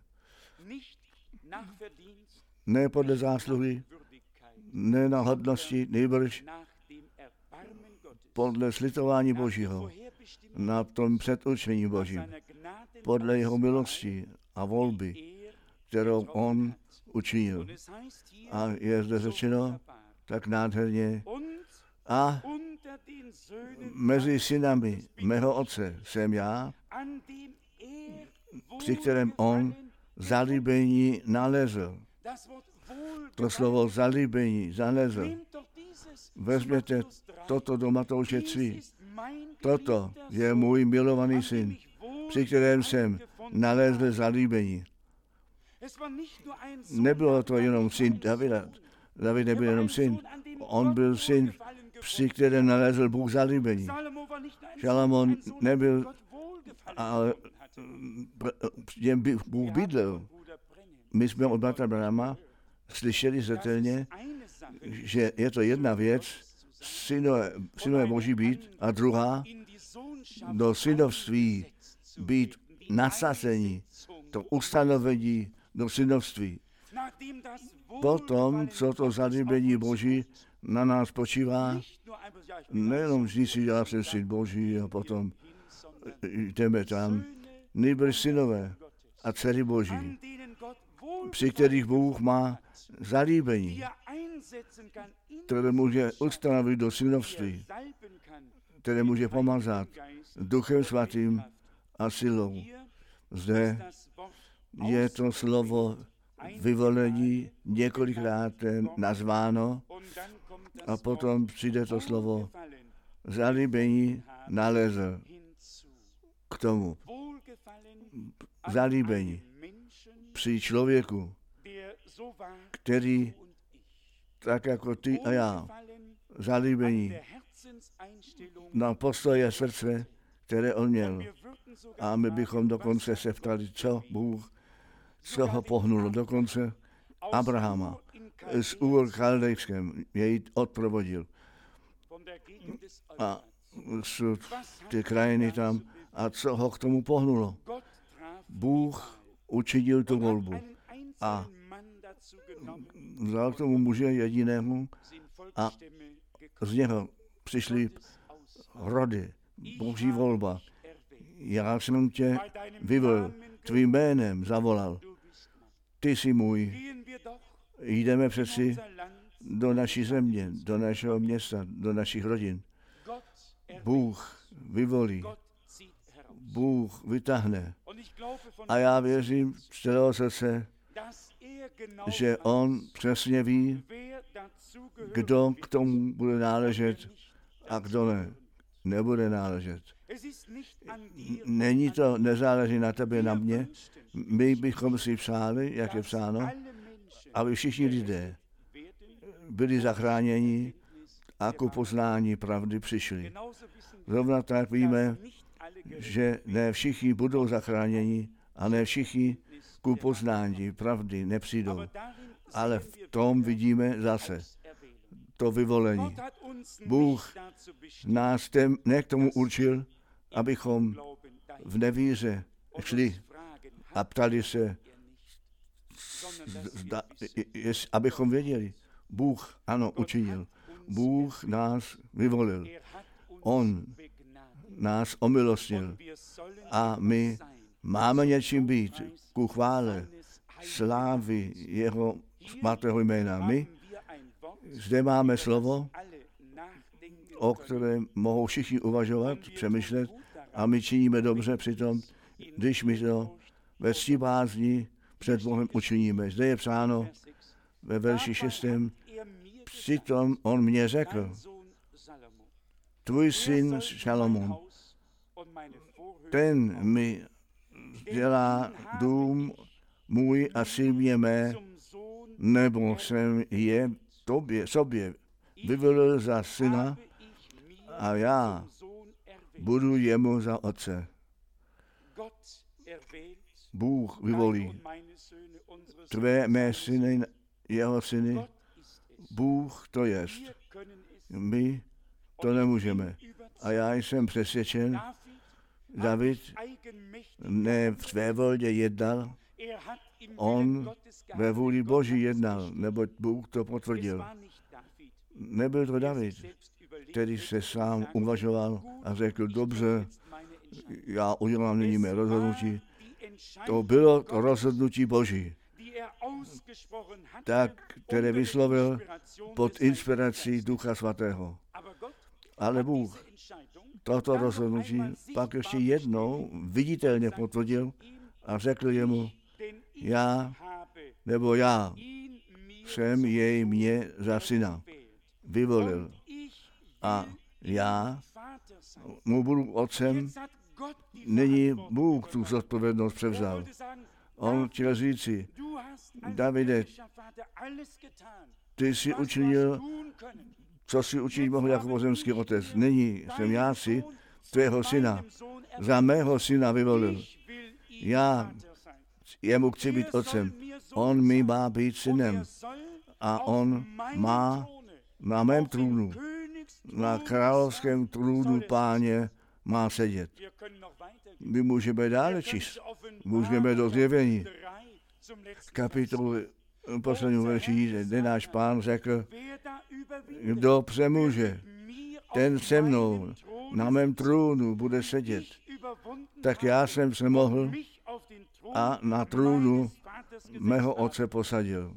Ne podle zásluhy, ne na hodnosti, nejbrž podle slitování Božího, na tom předurčení Božím, podle jeho milosti a volby, kterou on učinil. A je zde řečeno tak nádherně, a mezi synami mého otce jsem já, při kterém on zalíbení nalezl. To slovo zalíbení, zalezl. Vezměte toto do Matouše tři. Toto je můj milovaný syn, při kterém jsem nalezl zalíbení. Nebylo to jenom syn Davida. David nebyl jenom syn. On byl syn, při kterém nalezl Bůh zalíbení. Šalamón nebyl, ale jen Bůh bydlel. My jsme od bratra Branhama slyšeli zřetelně, že je to jedna věc, synové, synové Boží být, a druhá, do synovství být nasazení, to ustanovení do synovství. Potom, co to zalíbení Boží na nás počívá, nejenom vždy si já jsem syn Boží a potom jdeme tam, nejbrž synové a dcery Boží, při kterých Bůh má zalíbení, které může ustanovit do synovství, které může pomazat Duchem Svatým a silou. Zde je to slovo vyvolení několikrát nazváno a potom přijde to slovo zalíbení nalezl k tomu. Zalíbení při člověku, který tak jako ty a já, zalíbení na postoje srdce, které on měl. A my bychom dokonce se ptali, co Bůh, co ho pohnulo. Dokonce Abrahama z Úr Chaldejském jej odprovodil. A z ty krajiny tam, a co ho k tomu pohnulo. Bůh učinil tu volbu a vzal k tomu muže jedinému a z něho přišly rody, Boží volba. Já jsem tě vyvolil, tvým jménem zavolal. Ty jsi můj. Jdeme přeci do naší země, do našeho města, do našich rodin. Bůh vyvolí. Bůh vytáhne. A já věřím z celého srdce, že on přesně ví, kdo k tomu bude náležet a kdo ne, nebude náležet. Není to, nezáleží na tebe, na mě. My bychom si přáli, jak je psáno, aby všichni lidé byli zachráněni a ku poznání pravdy přišli. Zrovna tak víme, že ne všichni budou zachráněni a ne všichni ku poznání pravdy nepřijdou. Ale v tom vidíme zase to vyvolení. Bůh nás tem, ne k tomu určil, abychom v nevíře šli a ptali se, zda, jest, abychom věděli. Bůh, ano, učinil. Bůh nás vyvolil. On nás omilostnil a my máme něčím být ku chvále, slávy jeho svatého jména. My zde máme slovo, o kterém mohou všichni uvažovat, přemýšlet a my činíme dobře přitom, když my to ve ctibázni před Bohem učiníme. Zde je psáno ve verši šestém, přitom on mě řekl, tvůj syn Šalomón, ten mi dělá dům můj a silně mé, nebo jsem je tobě, sobě vyvolil za syna a já budu jemu za otce. Bůh vyvolí tvé mé syny, jeho syny. Bůh to jest. My to nemůžeme. A já jsem přesvědčen, David ne v své volě jednal, on ve vůli Boží jednal, neboť Bůh to potvrdil. Nebyl to David, který se sám uvažoval a řekl, dobře, já udělám nyní mé rozhodnutí. To bylo to rozhodnutí Boží, tak, které vyslovil pod inspirací Ducha Svatého. Ale Bůh toto rozhodnutí pak ještě jednou viditelně potvrdil a řekl jemu, já, nebo já jsem jej mě za syna vyvolil a já mu budu otcem. Nyní Bůh tu zodpovědnost převzal. On chtěl říci, Davide, ty jsi učinil, co jsi učinit mohl jako pozemský otec. Nyní jsem já si tvého syna, za mého syna vyvolil. Já jemu chci být otcem. On mi má být synem. A on má na mém trůnu, na královském trůnu Páně, má sedět. My můžeme dále číst. Můžeme do Zjevení. Kapitolu posledního verši, kde náš Pán řekl, kdo přemůže, ten se mnou na mém trůnu bude sedět. Tak já jsem se mohl a na trůnu mého otce posadil.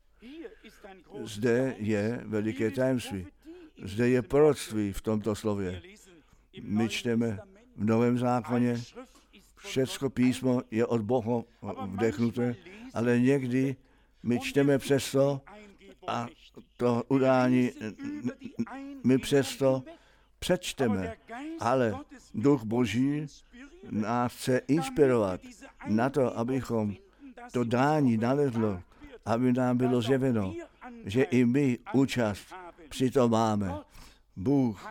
Zde je veliké tajemství. Zde je proroctví v tomto slově. My čteme v Novém zákoně, všecko písmo je od Boha vdechnuté, ale někdy my čteme přesto a to udání my přesto přečteme, ale Duch Boží nás chce inspirovat na to, abychom to dání nalezlo, aby nám bylo zjeveno, že i my účast při tom máme. Bůh,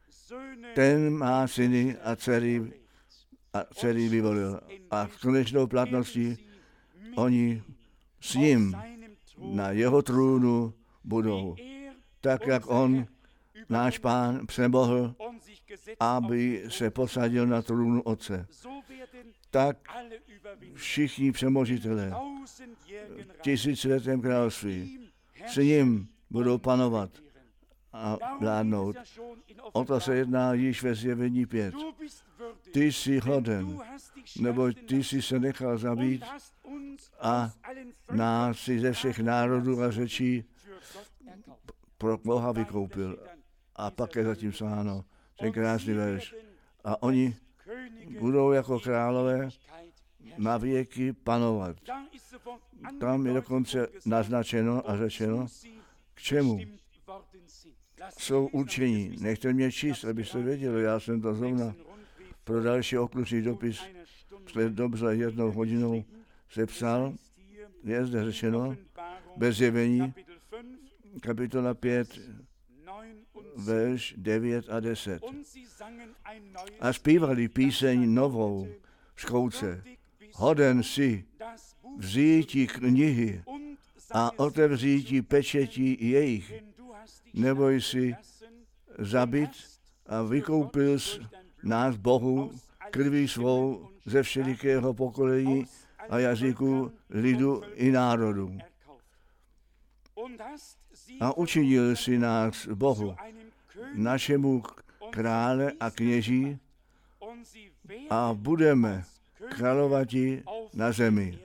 ten má syny a dcery, a dcery vyvolil. A s konečnou platností oni s ním na jeho trůnu budou. Tak, jak on, náš Pán, přemohl, aby se posadil na trůnu Otce. Tak všichni přemožitelé v tisíciletém království s ním budou panovat a vládnout. O to se jedná již ve Zjevení pět. Ty jsi hoden, nebo ty jsi se nechal zabít a nás si ze všech národů a řečí pro Boha vykoupil. A pak je zatím psáno ten krásný verš. A oni budou jako králové na věky panovat. Tam je dokonce naznačeno a řečeno, k čemu jsou učení. Nechte mě číst, abyste věděli, já jsem to zrovna pro další okružný dopis před dobře jednou hodinou se psal, je zde řečeno, bez Zjevení, kapitola pět, verš devět a deset. A zpívali píseň novou z kouce. Hoden si vzíti knihy a otevříti pečetí jejich, nebo jsi zabit a vykoupil jsi nás Bohu krví svou ze všelikého pokolení a jazyku, lidu i národu. A učinil si nás Bohu, našemu krále a kněží, a budeme královati na zemi.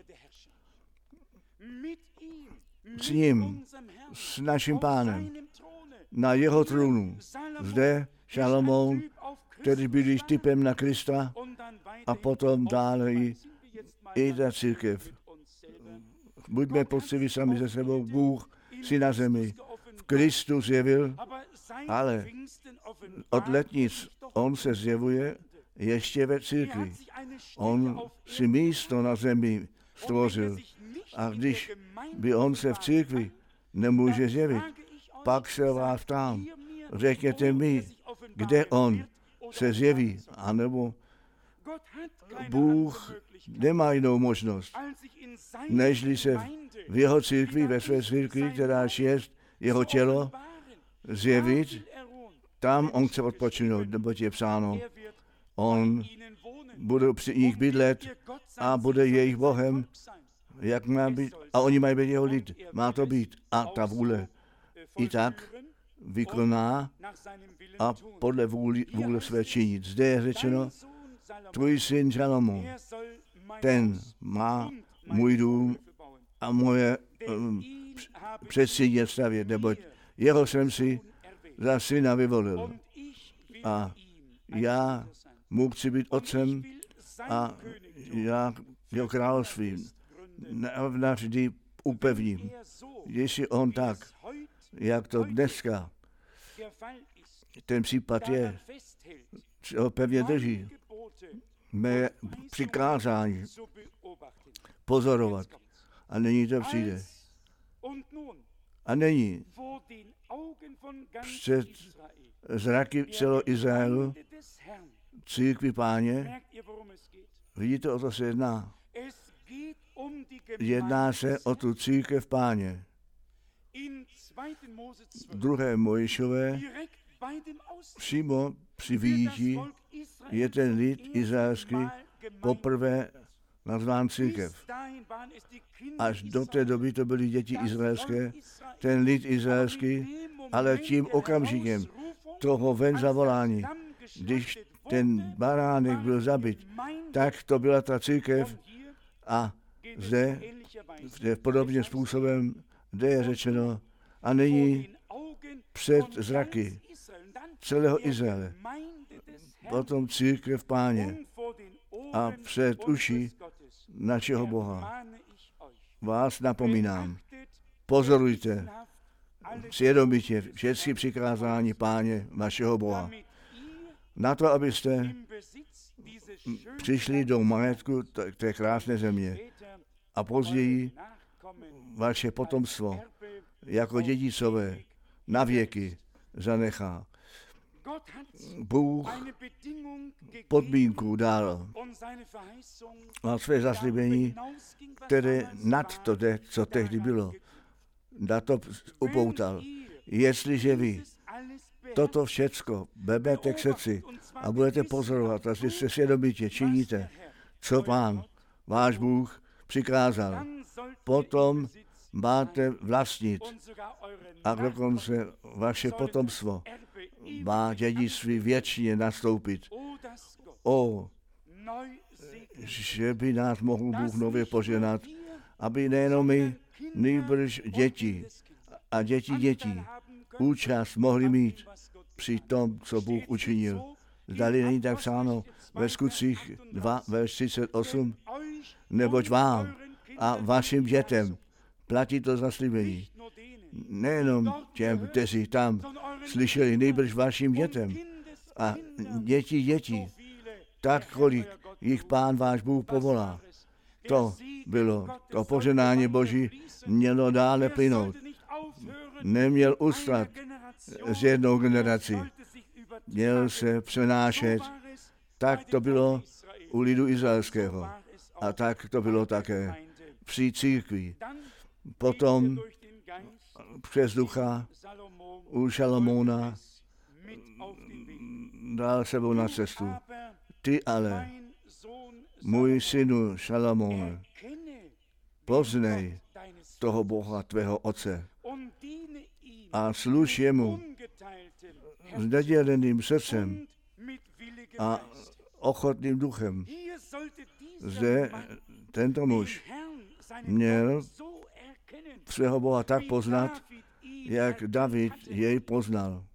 S ním, s naším Pánem, na jeho trůnu. Zde Šalomoun, který byl již typem na Krista, a potom dále i, i ta církev. Buďme poctiví sami ze sebou. Bůh si na zemi v Kristu zjevil, ale od letnic on se zjevuje ještě ve církvi. On si místo na zemi stvořil. A když by on se v církvi nemůže zjevit, pak se vás ptám, řekněte mi, kde on se zjeví, anebo Bůh nemá jinou možnost, nežli se v jeho církvi, ve své církvi, která je jeho tělo zjevit, tam on chce odpočinout, neboť je psáno, on bude při nich bydlet a bude jejich Bohem, jak má být, a oni mají být jeho lid. Má to být. A ta vůle i tak vykoná a podle vůle, vůle své činit. Zde je řečeno, tvůj syn Šalomón, ten má můj dům a moje um, předsíně stavět, neboť jeho jsem si za syna vyvolil. A já mu chci být otcem a já jeho královstvím navždy upevním. Jestli on tak, jak to dneska ten případ je, ho pevně drží, mé přikázání pozorovat. A nyní to přijde. A nyní před zraky celého Izraelu, církvi Páně, vidíte, o to se jedná. Jedná se o tu církev Páně. Druhé Mojžíšové, přímo při vyjítí, je ten lid izraelský poprvé nazván církev. Až do té doby to byly děti izraelské, ten lid izraelský, ale tím okamžikem toho ven zavolání, když ten baránek byl zabit, tak to byla ta církev a zde, zde podobně způsobem, kde je řečeno, a nyní před zraky celého Izraele, potom církev Páně a před uši našeho Boha. Vás napomínám, pozorujte, svědomitě všechny přikázání Páně vašeho Boha. Na to, abyste přišli do majetku té krásné země a později vaše potomstvo jako dědicové na věky zanechá. Bůh podmínku dal a své zaslíbení, které nad to, co tehdy bylo, na to upoutal. Jestliže vy toto všecko vezmete k srdci a budete pozorovat, a si se svědomitě činíte, co Pán, váš Bůh, přikázal, potom máte vlastnit a dokonce vaše potomstvo má dědictví věčně nastoupit. O, že by nás mohl Bůh nově poženat, aby nejenom my, nýbrž děti a děti dětí účast mohli mít při tom, co Bůh učinil. Zdali není tak psáno ve Skutcích dva, verš třicet osm, neboť vám a vašim dětem platí to zaslíbení. Nejenom těm, kteří tam slyšeli, nejbrž vašim dětem a děti dětí, tak kolik jich Pán váš Bůh povolá. To bylo, to poženání Boží mělo dále plynout. Neměl ustat z jednou generací. Měl se přenášet. Tak to bylo u lidu izraelského. A tak to bylo také při církvi. Potom přes ducha u Šalomóna dal sebou na cestu. Ty ale, můj synu Šalomóne, poznej toho Boha tvého otce a služ jemu s neděleným srdcem a ochotným duchem. Zde tento muž měl svého Boha tak poznat, jak David jej poznal.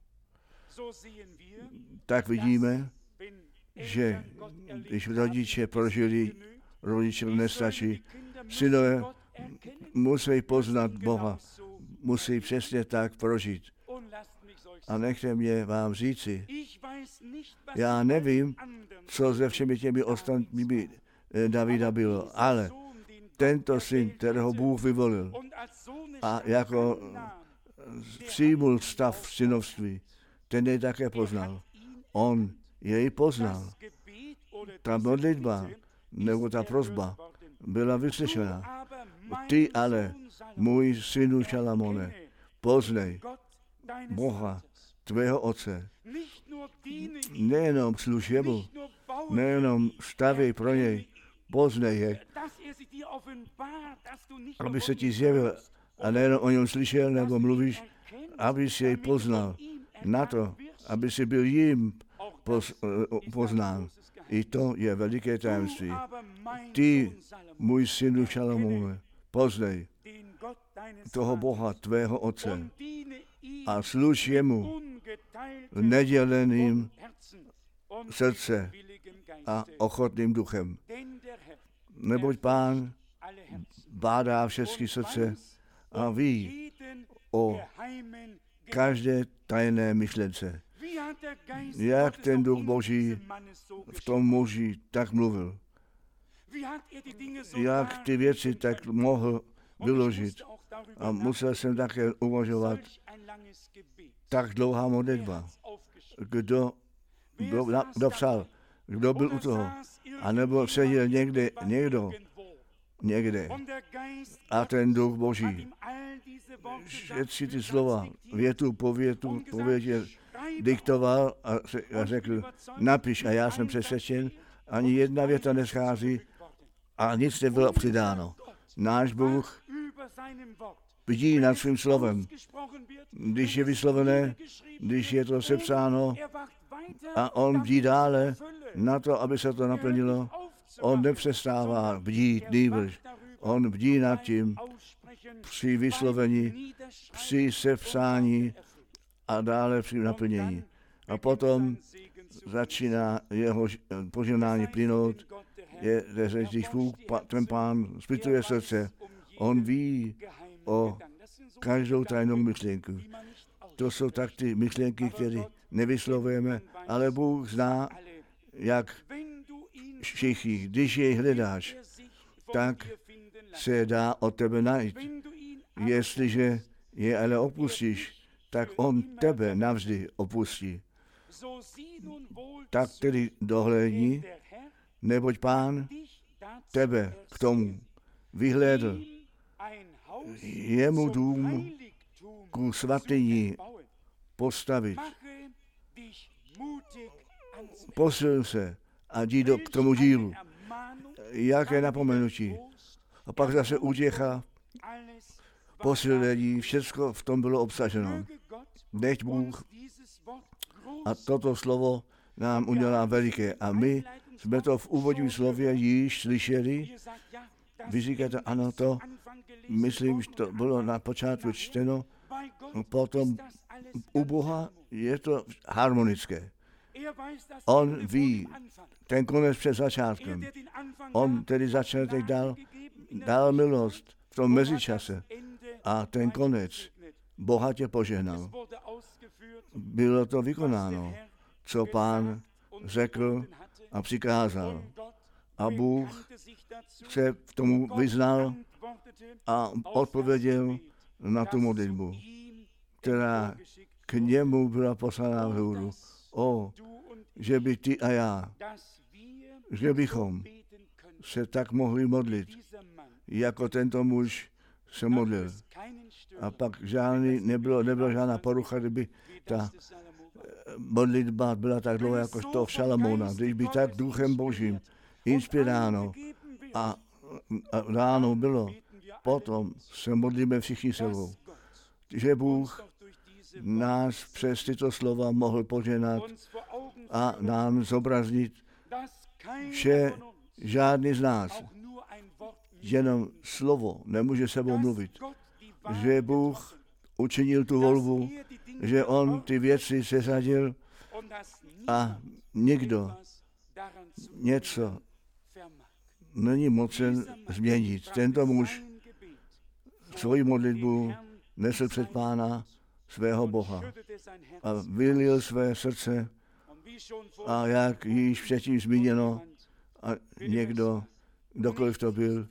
Tak vidíme, že když rodiče prožili, rodičům nestačí, synové musí poznat Boha, musí přesně tak prožít. A nechte mě vám říci, já nevím, co se všemi těmi ostatními Davida bylo, ale tento syn, kterého Bůh vyvolil a jako přijmul stav synovství, ten jej také poznal. On jej poznal. Ta modlitba nebo ta prosba byla vyslyšena. Ty ale, můj synu Šalomóne, poznej Boha, tvého Otce. Nejenom služ jemu, nejenom stavej pro něj, poznej je, aby se ti zjevil a nejenom o něm slyšel nebo mluvíš, aby si jej poznal. Na to, aby si byl jim poz, poznán. I to je veliké tajemství. Ty, můj synu Šalamoune, poznej toho Boha, tvého Otce a služ jemu neděleným srdce a ochotným duchem. Neboť Pán bádá všechny srdce a ví o každé tajné myšlence. Jak ten duch Boží v tom muži tak mluvil. Jak ty věci tak mohl vyložit. A musel jsem také uvažovat, tak dlouhá modlitba. Kdo, kdo, kdo psal, kdo byl u toho. A nebo seděl někde, někdo, někde. A ten duch Boží všechny ty slova, větu po větu, po větě diktoval a, a řekl, napiš, a já jsem přesvědčen, ani jedna věta neschází a nic nebylo přidáno. Náš Bůh bdí nad svým slovem. Když je vyslovené, když je to sepsáno a on bdí dále na to, aby se to naplnilo, on nepřestává bdít nýbrž. On bdí nad tím při vyslovení, při sepsání a dále při naplnění. A potom začíná jeho požehnání plynout, je, když Bůh, ten Pán, zpytuje srdce, on ví o každou tajnou myšlenku. To jsou tak ty myšlenky, které nevyslovujeme, ale Bůh zná, jak všichni. Když jej hledáš, tak se dá od tebe najít. Jestliže je ale opustíš, tak on tebe navždy opustí. Tak tedy dohlédni, neboť Pán tebe k tomu vyhlédl. Jemu dům ku svatyni postavit. Posil se a jdi do, k tomu dílu. Jaké napomenutí. A pak zase útěcha, posilení, všecko v tom bylo obsaženo. Nechť Bůh a toto slovo nám udělá veliké. A my jsme to v úvodním slově již slyšeli. Vy říkáte, ano, to, myslím, že to bylo na počátku čteno, potom u Boha je to harmonické. On ví ten konec před začátkem. On tedy začátek dal, dal milost v tom mezičase a ten konec bohatě požehnal. Bylo to vykonáno, co Pán řekl a přikázal. A Bůh se k tomu vyznal a odpověděl na tu modlitbu, která k němu byla poslaná vzhůru. O, že by ty a já, že bychom se tak mohli modlit, jako tento muž se modlil. A pak žádný, nebylo, nebyla žádná porucha, kdyby ta modlitba byla tak dlouhá, jako to v Šalamouna. Když by tak duchem Božím inspiráno a, a ráno bylo, potom se modlíme všichni sebou. Že Bůh nás přes tyto slova mohl poženat a nám zobraznit, že žádný z nás jenom slovo nemůže sebou mluvit. Že Bůh učinil tu volbu, že on ty věci sesadil a nikdo něco není mocen změnit. Tento muž svoji modlitbu nesl před Pána svého Boha a vylil své srdce a jak již předtím zmíněno a někdo, kdokoliv to byl,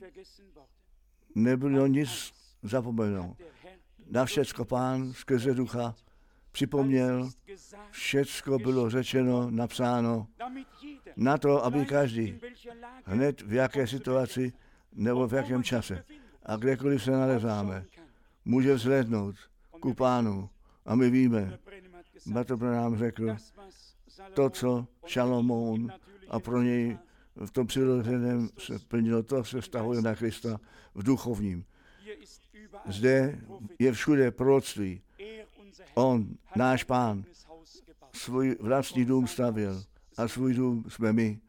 nebylo nic zapomeno. Na všecko Pán skrze ducha připomněl, všecko bylo řečeno, napsáno, na to, aby každý hned v jaké situaci nebo v jakém čase a kdekoliv se nalezáme, může vzhlédnout ku Pánu. A my víme, Bratr Branham řekl, to, co Šalomoun a pro něj v tom přirozeném se plnilo, to se vztahuje na Krista v duchovním. Zde je všude proroctví. On, náš Pán, svůj vlastní dům stavěl a svůj dům jsme my.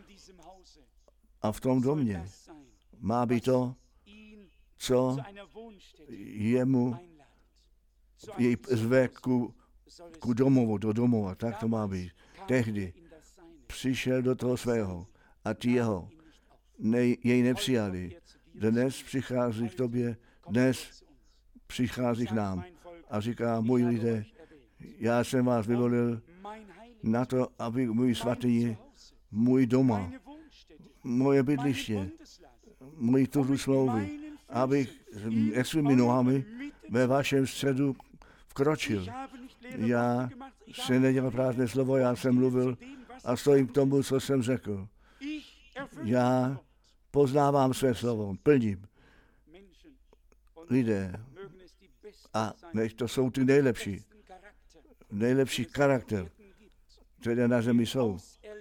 A v tom domě má být to, co jemu jej zve ku, ku domovu, do domova. Tak to má být. Tehdy přišel do toho svého a ti jeho nej, jej nepřijali. Dnes přichází k tobě, dnes přichází k nám a říká, můj lidé, já jsem vás vyvolil na to, aby můj svatý, můj doma, moje bydliště, můj tudu smlouvy, abych s svými nohami ve vašem středu vkročil. Já se nedělal prázdné slovo, já jsem mluvil a stojím k tomu, co jsem řekl. Já poznávám své slovo, plním. Lidé, a nech to jsou ty nejlepší, nejlepší charakter, které na zemi jsou.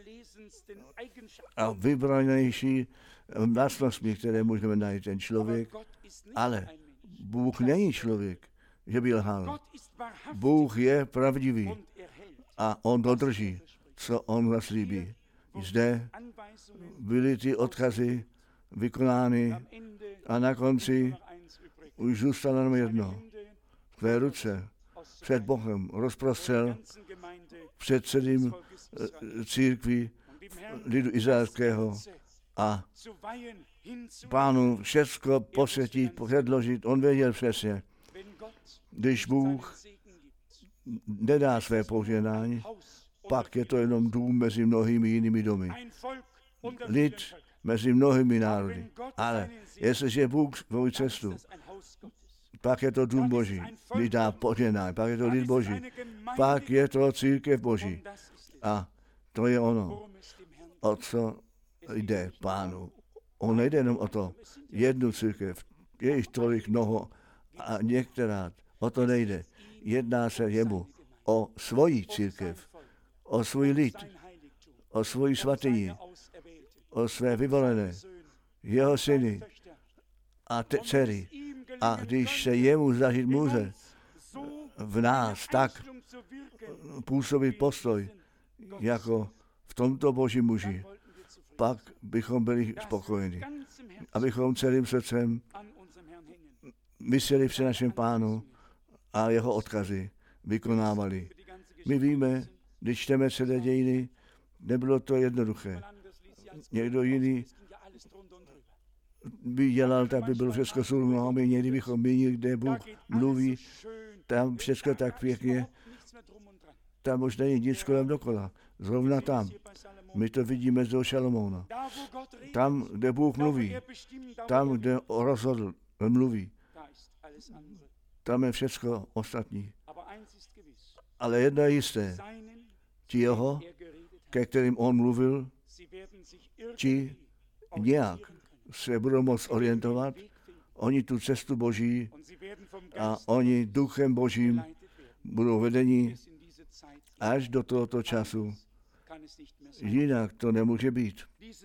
A vybranější vlastnostmi, které můžeme najít ten člověk, ale Bůh není člověk, že by lhal. Bůh je pravdivý a on dodrží, co on zaslíbí. Zde byly ty odkazy vykonány a na konci už zůstalo jenom jedno. V tvé ruce před Bohem rozprostřel před celým církví lidu izraelského a Pánu všecko posvětit, předložit. On věděl přesně, když Bůh nedá své požehnání, pak je to jenom dům mezi mnohými jinými domy. Lid mezi mnohými národy. Ale jestliže Bůh svou cestu, pak je to dům Boží. Lid dá požehnání, pak je to lid Boží. Pak je to církev Boží. A to je ono, o co jde Pánu. On nejde jenom o to, jednu církev, je jich tolik mnoho a některá, o to nejde. Jedná se jemu o svoji církev, o svůj lid, o svoji svatyni, o své vyvolené, jeho syny a te- dcery. A když se jemu zažít může v nás, tak působí postoj, jako v tomto Boží muži, pak bychom byli spokojeni. Abychom celým srdcem mysleli při našem Pánu a jeho odkazy vykonávali. My víme, když čteme celé dějiny, nebylo to jednoduché. Někdo jiný by dělal, tak by bylo všechno sůl nohami, někdy bychom měnili, kde Bůh mluví, tam všechno tak pěkně, tam už není nic kolem dokola. Zrovna tam. My to vidíme z toho Šalomouna. Tam, kde Bůh mluví, tam, kde rozhodl, mluví, tam je všechno ostatní. Ale jedno je jisté. Ti jeho, ke kterým on mluvil, ti nějak se budou moct orientovat, oni tu cestu Boží a oni duchem Božím budou vedeni až do tohoto času. Jinak to nemůže být.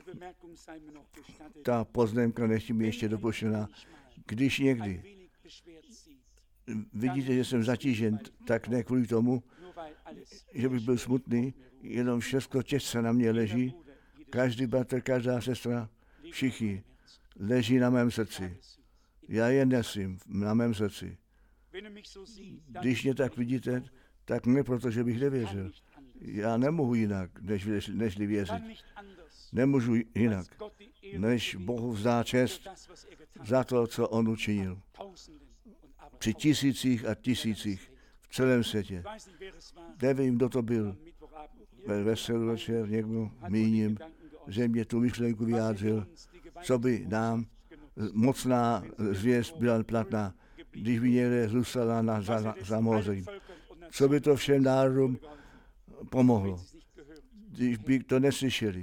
Ta poznámka nechci mi ještě dopuštěna. Když někdy vidíte, že jsem zatížen, tak ne kvůli tomu, že bych byl smutný, jenom všechno těžce na mě leží. Každý bratr, každá sestra, všichni leží na mém srdci. Já je nesím na mém srdci. Když mě tak vidíte, tak ne proto, že bych nevěřil. Já nemohu jinak, než, nežli věřit. Nemůžu jinak, než Bohu vzdát čest za to, co on učinil. Při tisících a tisících v celém světě. Nevím, kdo to byl. Ve veselý večer někdo míním, že mě tu myšlenku vyjádřil, co by nám mocná zvěst byla platná, když by někde zůstala na, za, za mořím. Co by to všem národům pomohlo, když by to neslyšeli.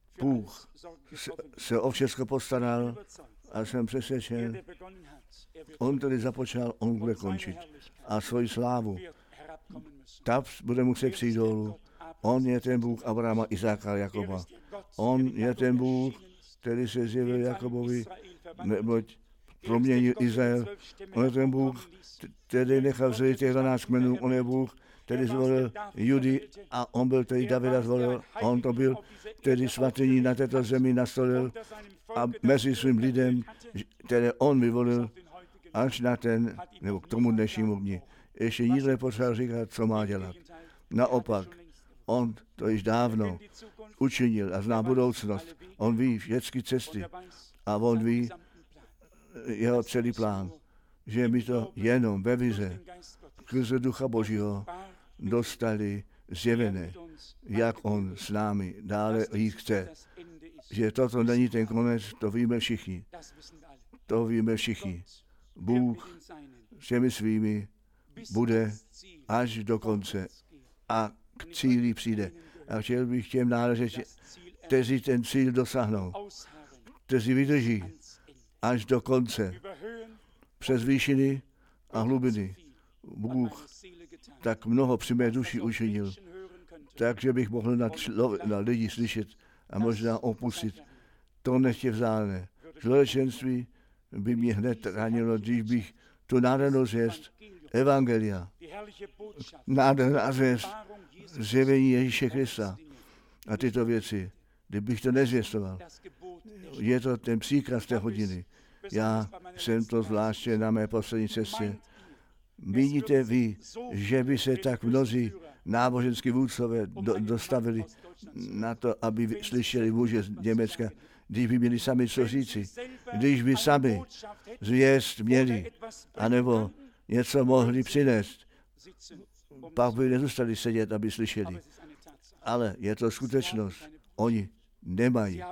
Bůh se, se o všechno postaral a jsem přesvědčen, On tedy započal, on bude končit. A svoji slávu, ta bude muset přijít dolů. On je ten Bůh Abrahama, Izáka a Jakoba. On je ten Bůh, který se zjevil Jakobovi, neboť proměnil Izrael. On je ten Bůh, který nechal zřejmě těch dvanáct kmenů. On je Bůh, který zvolil Judy a on byl, který Davida zvolil. On to byl, který svatyní na této zemi nastolil a mezi svým lidem, které on vyvolil, až na ten, nebo k tomu dnešnímu dni. Ještě nikdo nepotřeboval říkat, co má dělat. Naopak, on to již dávno učinil a zná budoucnost. On ví všechny cesty a on ví jeho celý plán, že my to jenom ve vize skrze Ducha Božího dostali zjevené, jak on s námi dále jít chce. Že toto není ten konec, to víme všichni. To víme všichni. Bůh s těmi svými bude až do konce a k cíli přijde. A chtěl bych těm náležet, kteří ten cíl dosáhnou, kteří vydrží až do konce, přes výšiny a hlubiny. Bůh tak mnoho při mé duši učinil, takže bych mohl na, člo, na lidi slyšet a možná opustit. To nechtě vzájemné. Člověčenství by mě hned ranilo, když bych tu nádhernou zvěst Evangelia, nádherná zvěst zjevení Ježíše Krista a tyto věci, kdybych to nezvěstoval. Je to ten příkaz té hodiny. Já jsem to zvláště na mé poslední cestě. Vidíte vy, že by se tak mnozí náboženský vůdcové do, dostavili na to, aby slyšeli muže z Německa, když by měli sami co říci, když by sami zvěst měli, anebo něco mohli přinést, pak by nezůstali sedět, aby slyšeli. Ale je to skutečnost. Oni nemají.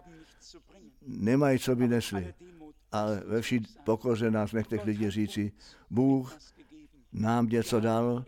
Nemají, co by nesli. Ale ve vší pokoře nás nechte lidi říci, Bůh nám něco dal,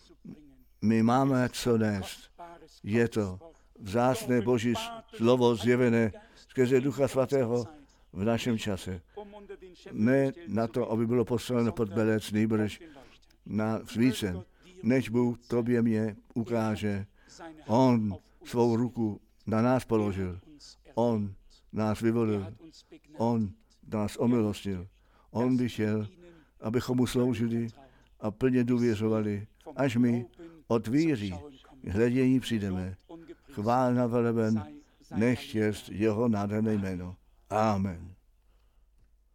my máme co nést. Je to vzácné Boží slovo zjevené skrze Ducha Svatého v našem čase. Ne na to, aby bylo postaveno pod belec, nýbrž na svícen. Než Bůh tobě mě ukáže, on svou ruku na nás položil. On nás vyvolil. On nás omilostil. On by chtěl, abychom mu sloužili a plně důvěřovali, až my od víry hledění přijdeme. Chválna veleben, nechť jest jeho nádherné jméno. Amen.